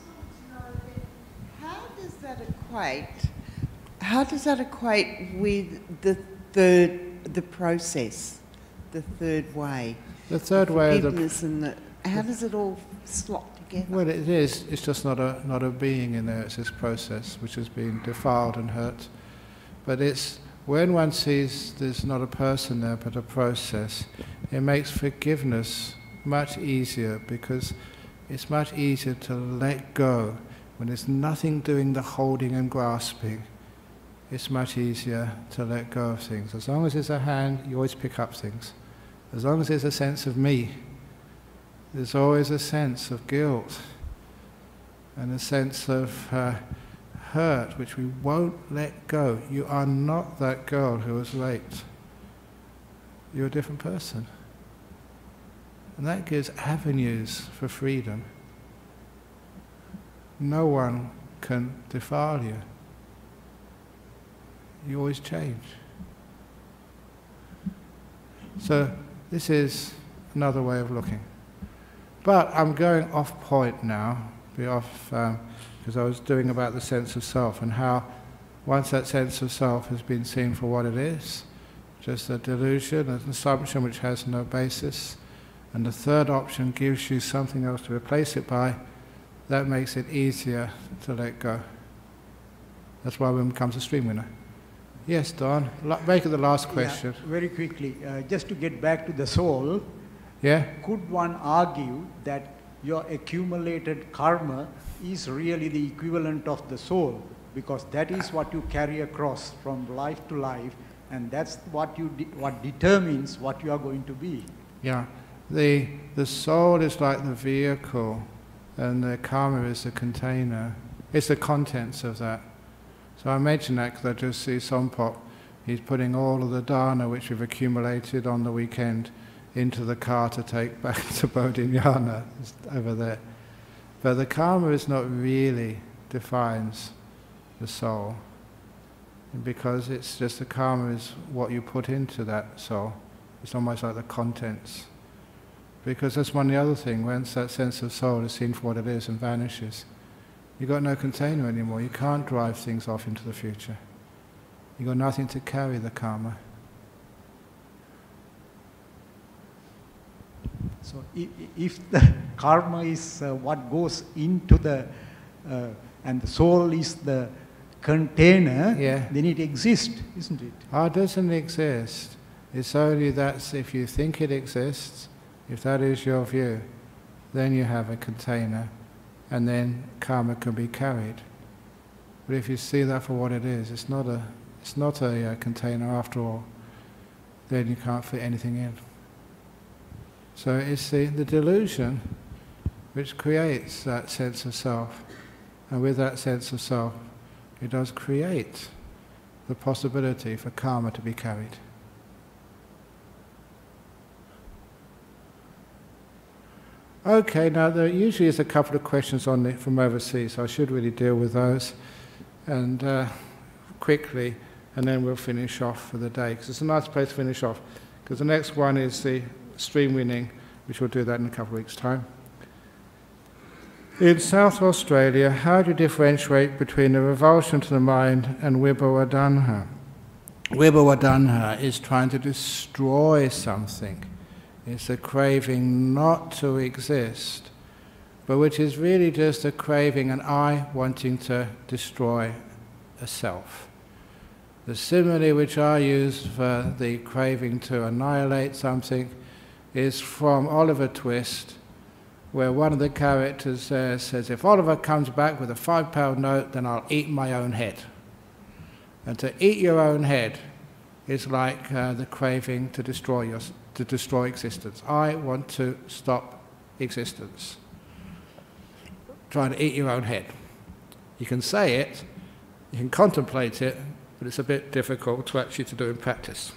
How does that equate? How does that equate with the third, the process, the third way? The third way of the forgiveness and the. How does it all slot together? Well, it is. It's just not a not a being in there. It's this process which has been defiled and hurt. But it's when one sees there's not a person there but a process, it makes forgiveness much easier, because it's much easier to let go when there's nothing doing the holding and grasping. It's much easier to let go of things. As long as there's a hand, you always pick up things. As long as there's a sense of me, there's always a sense of guilt and a sense of uh, hurt, which we won't let go. You are not that girl who was raped. You're a different person. And that gives avenues for freedom. No one can defile you. You always change. So this is another way of looking. But I'm going off point now, be off, um, because I was doing about the sense of self and how once that sense of self has been seen for what it is, just a delusion, an assumption which has no basis, and the third option gives you something else to replace it by, that makes it easier to let go. That's why one becomes a stream winner. Yes, Don, make it the last question. Yeah, very quickly, uh, just to get back to the soul, yeah? Could one argue that your accumulated karma is really the equivalent of the soul? Because that is what you carry across from life to life, and that's what, you de what determines what you are going to be. Yeah. The, the soul is like the vehicle, and the karma is the container. It's the contents of that. So I mention that because I just see Sompok, he's putting all of the dana which we've accumulated on the weekend into the car to take back to Bodhinyana, over there. But the karma is not really defines the soul, because it's just the karma is what you put into that soul. It's almost like the contents. Because that's one of the other things, once that sense of soul is seen for what it is and vanishes, you've got no container anymore. You can't drive things off into the future. You've got nothing to carry the karma. So if the karma is uh, what goes into the, uh, and the soul is the container, yeah. then it exists, isn't it? Oh, it doesn't exist. It's only that if you think it exists, if that is your view, then you have a container, and then karma can be carried. But if you see that for what it is, it's not a, it's not a uh, container after all, then you can't fit anything in. So it's the, the delusion which creates that sense of self. And with that sense of self, it does create the possibility for karma to be carried. Okay, now there usually is a couple of questions on the, from overseas, so I should really deal with those and uh, quickly, and then we'll finish off for the day, because it's a nice place to finish off, because the next one is the stream winning, which we'll do that in a couple of weeks' time. In South Australia, how do you differentiate between the revulsion to the mind and Vibhawa Danha? Vibhavadanha is trying to destroy something. It's a craving not to exist, but which is really just a craving, an I wanting to destroy a self. The simile which I use for the craving to annihilate something is from Oliver Twist, where one of the characters there says, if Oliver comes back with a five pound note, then I'll eat my own head. And to eat your own head is like uh, the craving to destroy, your, to destroy existence. I want to stop existence. Trying to eat your own head. You can say it, you can contemplate it, but it's a bit difficult to actually to do in practice.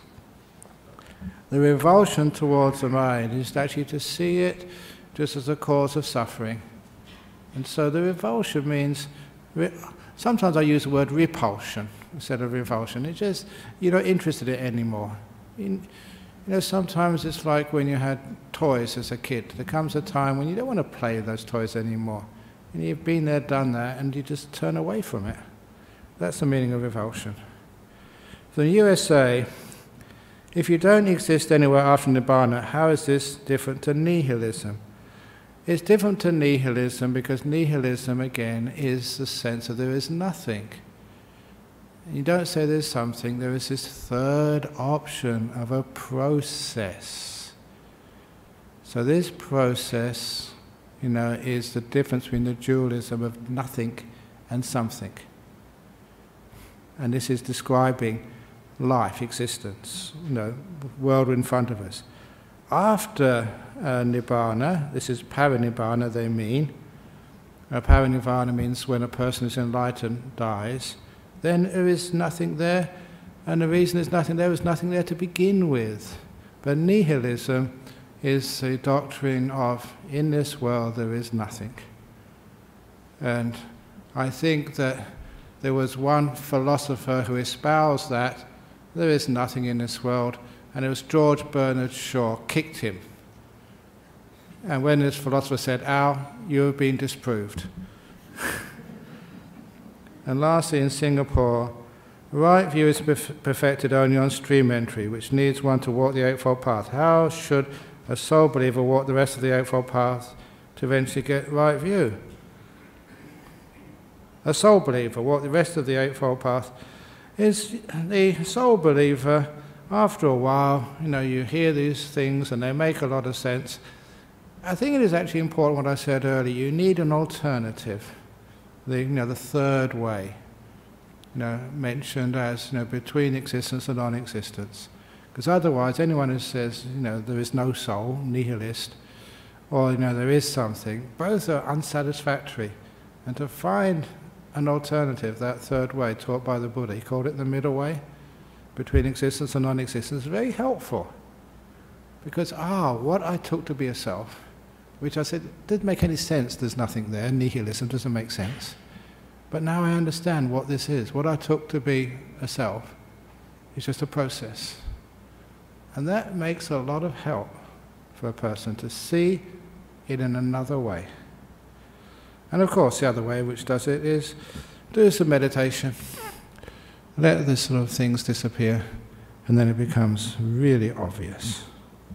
The revulsion towards the mind is actually to see it just as a cause of suffering. And so the revulsion means, re sometimes I use the word repulsion instead of revulsion. It's just, you're not interested in it anymore. You, you know, sometimes it's like when you had toys as a kid. There comes a time when you don't want to play with those toys anymore. And you've been there, done that, and you just turn away from it. That's the meaning of revulsion. So in the U S A, if you don't exist anywhere after Nibbana, how is this different to nihilism? It's different to nihilism because nihilism, again, is the sense that there is nothing. You don't say there's something, there is this third option of a process. So this process, you know, is the difference between the dualism of nothing and something. And this is describing life, existence, you know, world in front of us. After uh, Nibbana, this is Parinibbana they mean, uh, Parinibbana means when a person is enlightened dies, then there is nothing there, and the reason there's nothing there is nothing there to begin with. But nihilism is the doctrine of, in this world there is nothing. And I think that there was one philosopher who espoused that there is nothing in this world, and it was George Bernard Shaw, kicked him. And when this philosopher said, Al, you have been disproved. And lastly, in Singapore, right view is perfected only on stream entry, which needs one to walk the Eightfold Path. How should a soul believer walk the rest of the Eightfold Path to eventually get right view? A soul believer walk the rest of the Eightfold Path is the soul believer. After a while, you know, you hear these things and they make a lot of sense. I think it is actually important what I said earlier. You need an alternative, the, you know, the third way, you know, mentioned as, you know, between existence and non-existence. Because otherwise, anyone who says, you know, there is no soul, nihilist, or, you know, there is something, both are unsatisfactory. And to find an alternative, that third way taught by the Buddha, he called it the middle way, between existence and non-existence, is very helpful. Because, ah, what I took to be a self, which I said didn't make any sense, there's nothing there, nihilism doesn't make sense. But now I understand what this is. What I took to be a self is just a process. And that makes a lot of help for a person to see it in another way. And of course, the other way which does it is do some meditation. Let the sort of things disappear, and then it becomes really obvious.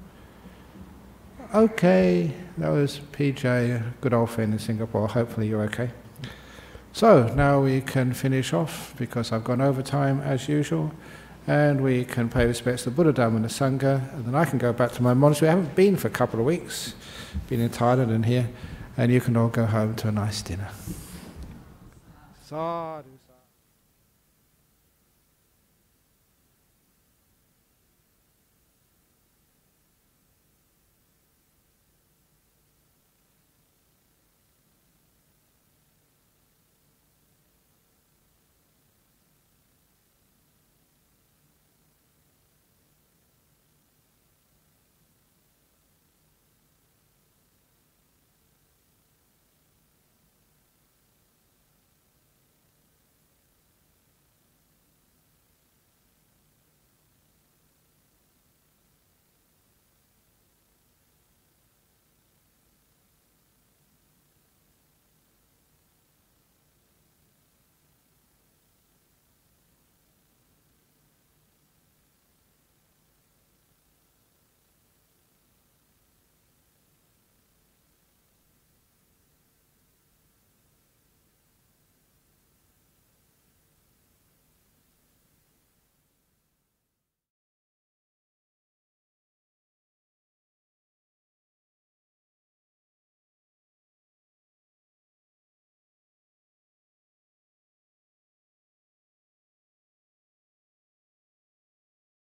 Okay, that was P J, a good old friend in Singapore. Hopefully you're okay. So now we can finish off, because I've gone over time as usual, and we can pay respects to Buddha, Dhamma and the Sangha, and then I can go back to my monastery. I haven't been for a couple of weeks, been in Thailand and here, and you can all go home to a nice dinner. Sadhu.